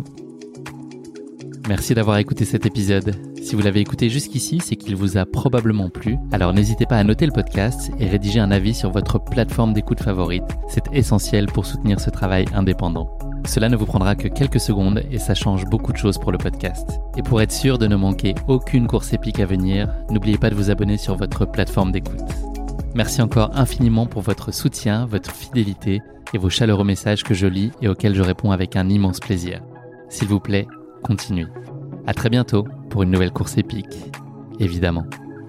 Merci d'avoir écouté cet épisode. Si vous l'avez écouté jusqu'ici, c'est qu'il vous a probablement plu. Alors n'hésitez pas à noter le podcast et rédiger un avis sur votre plateforme d'écoute favorite. C'est essentiel pour soutenir ce travail indépendant. Cela ne vous prendra que quelques secondes et ça change beaucoup de choses pour le podcast. Et pour être sûr de ne manquer aucune course épique à venir, n'oubliez pas de vous abonner sur votre plateforme d'écoute. Merci encore infiniment pour votre soutien, votre fidélité et vos chaleureux messages que je lis et auxquels je réponds avec un immense plaisir. S'il vous plaît, continuez. À très bientôt pour une nouvelle course épique, évidemment.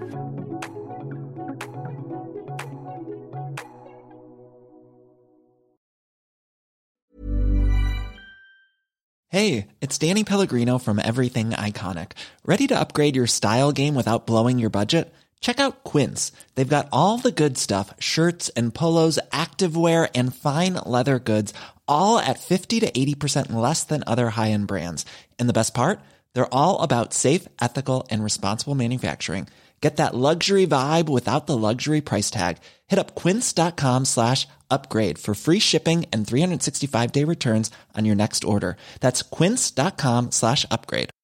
Hey, it's Danny Pellegrino from Everything Iconic. Ready to upgrade your style game without blowing your budget? Check out Quince. They've got all the good stuff, shirts and polos, activewear, and fine leather goods, all at fifty to eighty percent less than other high-end brands. And the best part? They're all about safe, ethical, and responsible manufacturing. Get that luxury vibe without the luxury price tag. Hit up quince.com slash upgrade for free shipping and three sixty-five day returns on your next order. That's quince.com slash upgrade.